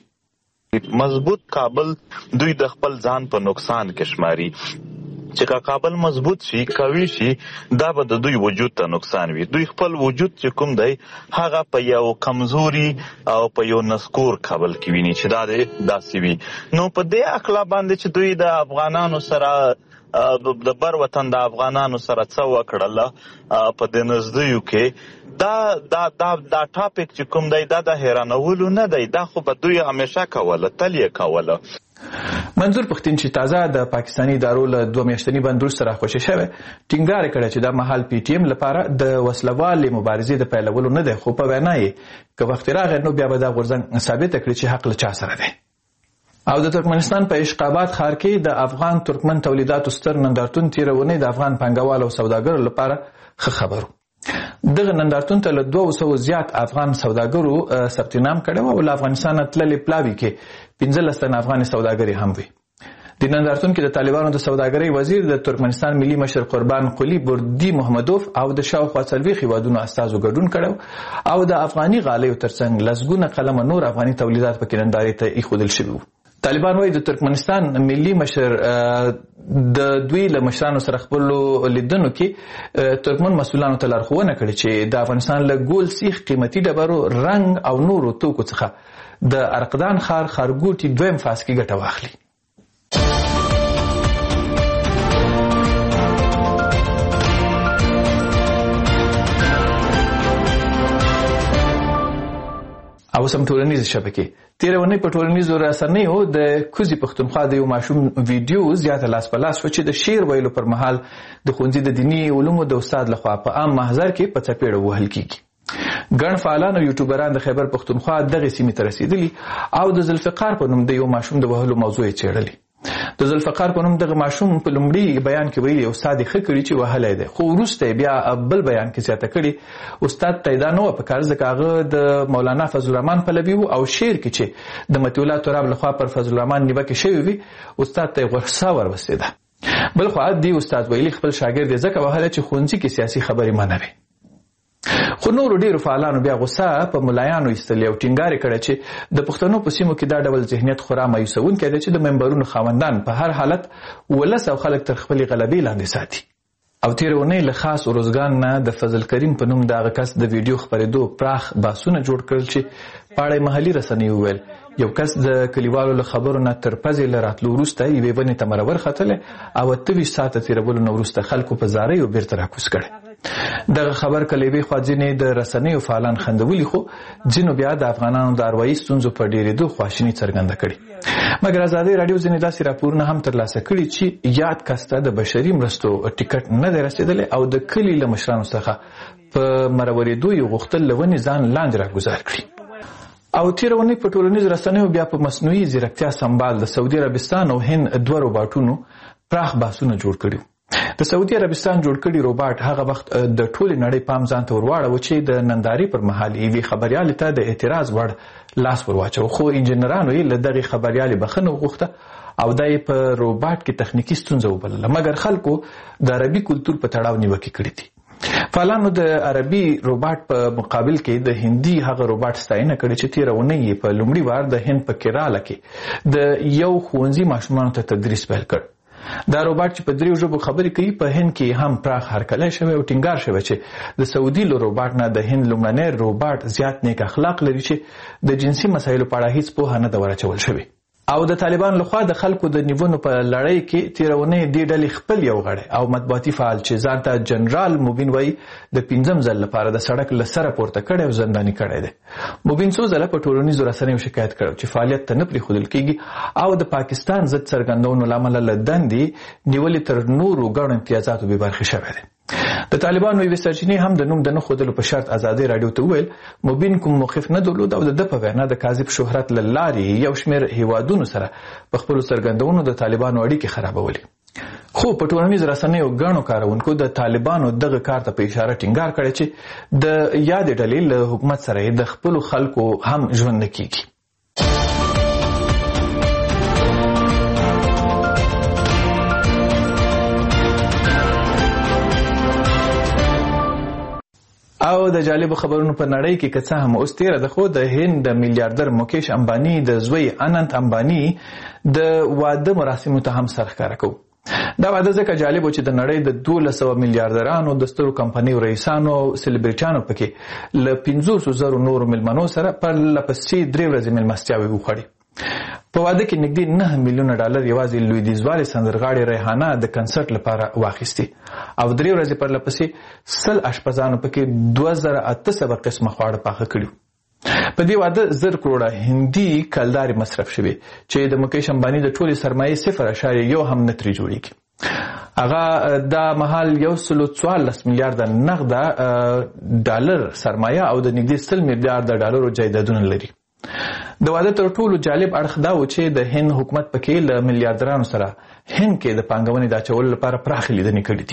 مضبوط کابل دوی د خپل ځان په نقصان کې شماري چې کابل مضبوط شي قوي شي دا به د دوی وجود ته نقصان وي. دوی خپل وجود چې کوم دی هغه په یو کمزوري او په یو نسکور کابل کې ویني چې دا داسې وي. نو په دې اخلا باندې چې دوی د افغانانو سره د بر وطن د افغانانو سره څه وکړله په دې نږدېیو کې دا دا دا دا ټاپک چې کوم دی دا د حیرانولو نه دی دا خو به دوی همیشه کوله تل یې کوله. منظور پښتین چې تازه د پاکستاني ادارو له دوه میاشتني بندوج سره خوشي شوی ټینګار کړی چې دا مهال پی ټی ایم لپاره د وسلوالې مبارزې د پیلولو نه دی خو په وینا یې که وخت راغی نو بیا به دا غورځنګ ثابته کړي چې حق له چا سره دی. او د ترکمنستان په اشقاباد ښار کې د افغان ترکمن تولیداتو ستر نندارتون تېره اونۍ د افغان پانګوالو او سوداګرو لپاره ښه خبر و. دغه نندارتون ته له دوه سوو زیات افغان سوداګرو ثبت نام کړی و او له افغانستانه تللې پلاوي کې پنځلس تنه افغاني سوداګرې هم وي. د نندارتون کې د طالبانو د سوداګرۍ وزیر د ترکمنستان ملي مشر قربان قلی بردي محمدوف او د شاوخوا څلوېښت هیوادونو استازو ګډون کړی او د افغاني غالیو ترڅنګ لسګونه قلمه نور افغاني تولیدات پکې نندارې ته ایښودل شوي وو. طالبان وايي د ترکمنستان ملي مشر د دوی له مشرانو سره خپلو لیدنو کې ترکمن مسؤلانو ته لارښوونه کړې چې د افغانستان له ګول سیخ قیمتي ډبرو رنګ او نورو توکو څخه د ارقدان ښار ښارګوټي دویم فاز کې ګټه واخلي. او سم ټولنیزې شبکې تېره اونۍ په ټولنیزو رسنیو د کوزي پښتونخوا د یو ماشوم ویډیو زیاته لاس په لاس شوه چې د شعر ویلو پر مهال د ښوونځي د دیني علومو د استاد لخوا په عام محضر کې په څپېړه ووهل کېږي. ګڼ فعالان او یوټیوبران د خیبر پښتونخوا دغې سیمې ته رسېدلي او د ذوالفقار په نوم د یو ماشوم د وهلو موضوع یې څېړلې. د ذوالفقار په نوم دغه ماشوم په لومړي بیان کې ویلي استاد یې ښه کړي چې وهلی دی، خو وروسته بیا بل بیان کې زیاته کړي استاد ته یې دا نه وه په کار ځکه هغه د مولانا فضل الرحمن پلوي و او شعر کې چې د مطیع الله تراب لخوا پر فضل الرحمن نیوکې شوې وي استاد ته یې غوسه ورسېده. بل خوا دې استاد ویلي خپل شاګرد یې ځکه وهلی چې ښوونځي کې سیاسي خبرې منع وي. خو نورو ډیرو فعالانو بیا غوسه په ملایانو ایستلې او ټینګار یې کړی چې د پښتنو په سیمو کې دا ډول ذهنیت خورا مایوسونکی دی چې د منبرونو خاوندان په هر حالت ولس او خلک تر خپلې غلبې لاندې ساتي. او تېره اونۍ له خاص اروزګان نه د فضل کریم په نوم د هغه کس د ویډیو خپرېدو پراخ بحثونه جوړ کړل چې په اړه یې محلي رسنیو وویل یو کس د کلیوالو له خبرو نه تر پزې له راتلو وروسته یوې ونې ته مرور ختلی او اته ویشت ساعته تېرولو نه وروسته خلکو په زاریو بیرته راکوز کړی. دغه خبر کله یوې خوا ځینې د رسنیو فعالان خندولي خو ځینو بیا د افغانانو د اروایي ستونزو په ډېرېدو خواشیني څرګنده کړې. مګر ازادۍ راډیو ځینې داسې راپورونه هم ترلاسه کړي چې یاد کس ته د بشري مرستو ټیکټ نه دی رسېدلی او د کلي له مشرانو څخه په مرورېدو یې غوښتل له ونې ځان لاندې راګوزار کړي. او تېره اونۍ په ټولنیزو رسنیو بیا په مصنوعي ځیرکتیا سمبال د سعودي عربستان او هند دوه روباټونو پراخ بحثونه جوړ کړي. د سعودي عربستان جوړ کړي روباټ هغه وخت د ټولې نړۍ پام ځان ته ورواړوه چې د نندارې پر مهال یوې خبریالې ته د اعتراض وړ لاس ور واچوه، خو انجینرانو یې له دغې خبریالې بخښنه وغوښته او دا یې په روباټ کې تخنیکي ستونزه وبلله. مګر خلکو د عربي کلتور په تړاو نیوکې کړې دي. فعالانو د عربي روباټ په مقابل کې د هندي هغه روباټ ستاینه کړې چې تېره اونۍ یې په لومړي وار د هند په کیراله کې د یو ښوونځي ماشومانو ته تدریس پیل کړ. دا روباټ چې په دریو ژبو خبرې کوي په هند کې هم پراخ هرکلی شوی او ټینګار شوی چې د سعودي له روباټ نه د هند لومړنی روباټ زیات نیک اخلاق لري چې د جنسي مسایلو په اړه هیڅ پوهه نه ده ور اچول شوې. او د طالبان لخوا د خلکو د نیونو په لړۍ کې تېره اونۍ دې ډلې خپل یو غړی او مطبوعاتي فعال چې ځان ته جنرال مبین وایي د پنځم ځل لپاره د سړک له سره پورته کړی او زنداني کړی دی. مبین څو ځله په ټولنیزو رسنیو شکایت کړی چې فعالیت ته نه پرېښودل کېږي او د پاکستان ضد څرګندونو له امله له دندې نیولې تر نورو ګڼو امتیازاتو بې برخې شوی دی. د طالبانو یوې سرچینې هم د نوم د نه ښودلو په شرط ازادۍ راډیو ته وویل مبین کوم موقف نه درلود او د ده په وینا د کاذب شهرت له لارې یو شمېر هیوادونو سره په خپلو څرګندونو د طالبانو اړیکې خرابولې. خو په ټولنیزو رسنیو ګڼو کاروونکو د طالبانو دغه کار ته په اشاره ټینګار کړی چې د یادې ډلې له حکومت سره یې د خپلو خلکو هم ژوند نه کیږي. او د جالبو خبرونو په نړۍ کې که څه هم اوس تېره ده خو د هند د میلیاردر مکیش امبانی د زوی اننت امبانی د واده مراسمو ته هم سر ښکاره کوو. دا واده ځکه جالب و چې د نړۍ د دولس سوه میلیاردرانو د سترو کمپنیو رئیسانو او سلیبریټانو پکې له پنځوسو زرو نورو میلمنو سره پرله پسې درې ورځې میلمستیاوې وخوړې. په واده کې نږدې نه میلیونه ډالر یوازې لویدیځوالې سندرغاړې ریحانه د کنسرت لپاره واخیستې او درې ورځې پرله پسې سل اشپزانو پکې دوه زره اته سوه قسمه خواړه پاخه کړي. په دې واده زر کروړه هندي کلدارې مصرف شوې چې د مکیش امباني د ټولې سرمایې صفر اشاریه یو هم نه ترې جوړېږي. هغه دا مهال یو سلو څوارلس میلیارده نغده ډالر سرمایه او د نږدې سل میلیارده ډالرو جایدادونه لري. د واده تر ټولو جالب اړخ دا و چې د هند حکومت پکې له میلیارډرانو سره هند کې د پانګونې د اچولو لپاره پراخې لیدنې کړې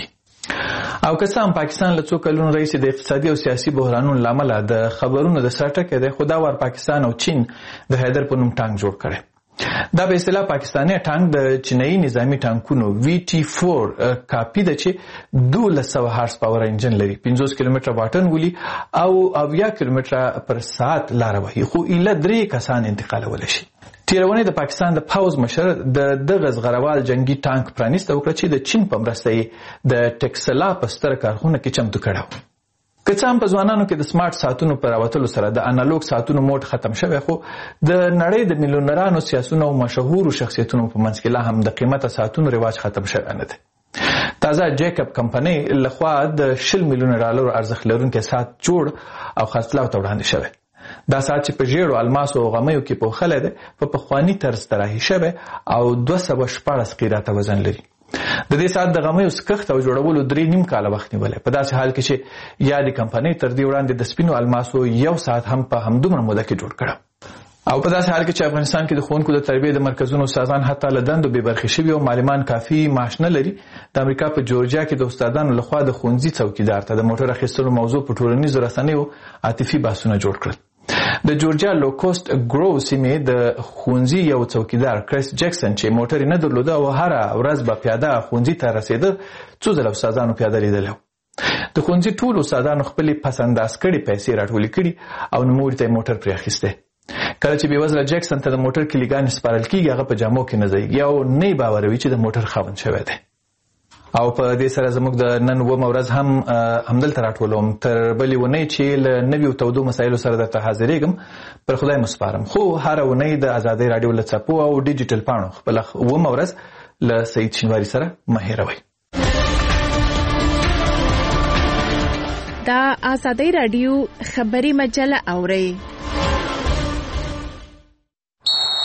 دي. او که څه هم پاکستان له څو کلونو راهیسې د اقتصادي او سیاسي بحرانونو له امله د خبرونو د سر ټکی دی، خو دا وار پاکستان او چین د حیدر په نوم ټانک جوړ کړی. دا په اصطلاح پاکستاني ټانک د چینایي نظامی ټانکونو وی ټي فور کاپي ده چې دولس سوه هارس پاور انجن لري، پنځوس کیلومتره واټن ولي او اویا کیلومتره پر ساعت لاره وهي، خو ایله درې کسان انتقالولی شي. تیرونې د پاکستان د پاوز مشر د دغه زغروال جنگي ټانک پرانیسته وکړه چې د چین په مرسته یې د ټکسلا په ستره کارخونه کې چمتو کړی و. که څه هم په ځوانانو کې د سمارټ ساعتونو په راوتلو سره د انالوګ ساعتونو موډ ختم شوی، خو د نړۍ د میلیونرانو سیاسونو او مشهورو شخصیتونو په منځ کې لا هم د قیمته ساعتونو رواج ختم شوی نه دی. تازه جیکب کمپنۍ لخوا د شل میلیونه ډالرو ارزښت لرونکی ساعت جوړ او خرڅلاو ته وړاندې شوی. دا ساعت چې په ژیړو الماسو او غمیو کې پوښلی دی، په پخواني طرز طراحي شوی او دوه سوه شپاړس قیراته وزن لري. د دې ساعت د غمیو سکښت او جوړولو درې نیم کاله وخت نیولی، په داسې حال کې چې یادې کمپنۍ تر دې وړاندې د سپینو الماسو یو ساعت هم په همدومره موده کې جوړ کړه. او په داسې حال کې چې افغانستان کې د ښوونکو د تربیې د مرکزونو استادان حتی له دندو بې برخې شوي او معلمان کافي معاش نه لري، د امریکا په جورجیا کې د استادانو لخوا د ښوونځي څوکیدار ته د موټر اخیستلو موضوع په ټولنیزو رسنیو عاطفي بحثونه جوړ کړل. د جورجیا لوکوست ګرو سیمې د ښوونځي یو څوکیدار کریس جکسن چې موټر یې نه درلوده او هره ورځ به پیاده ښوونځي ته رسېده، څو ځله استادانو پیاده لیدلی و. د ښوونځي ټولو استادانو خپلې پسنداز کړې پیسې راټولې کړي او نوموړي ته یې موټر پرې اخیستی. کله چې بېوزله جکسن ته د موټر کلیګانې سپارل کېږي، هغه په جامو کې نه ځایږي او نه یې باوروي چې د موټر خاوند شوی دی. او په دې سره زموږ د نن اوومه ورځ هم همدلته راټولوم. تر بلې اونۍ چې له نویو تودو مسایلو سره درته حاضرېږم، پر خدای مو سپارم. خو هره اونۍ د ازادۍ راډیو له څپو او ډیجیټل پاڼو خپله اوومه ورځ له سعید شینواري سره مه هېروئ. دا ازادۍ راډیو خبري مجله اورئ.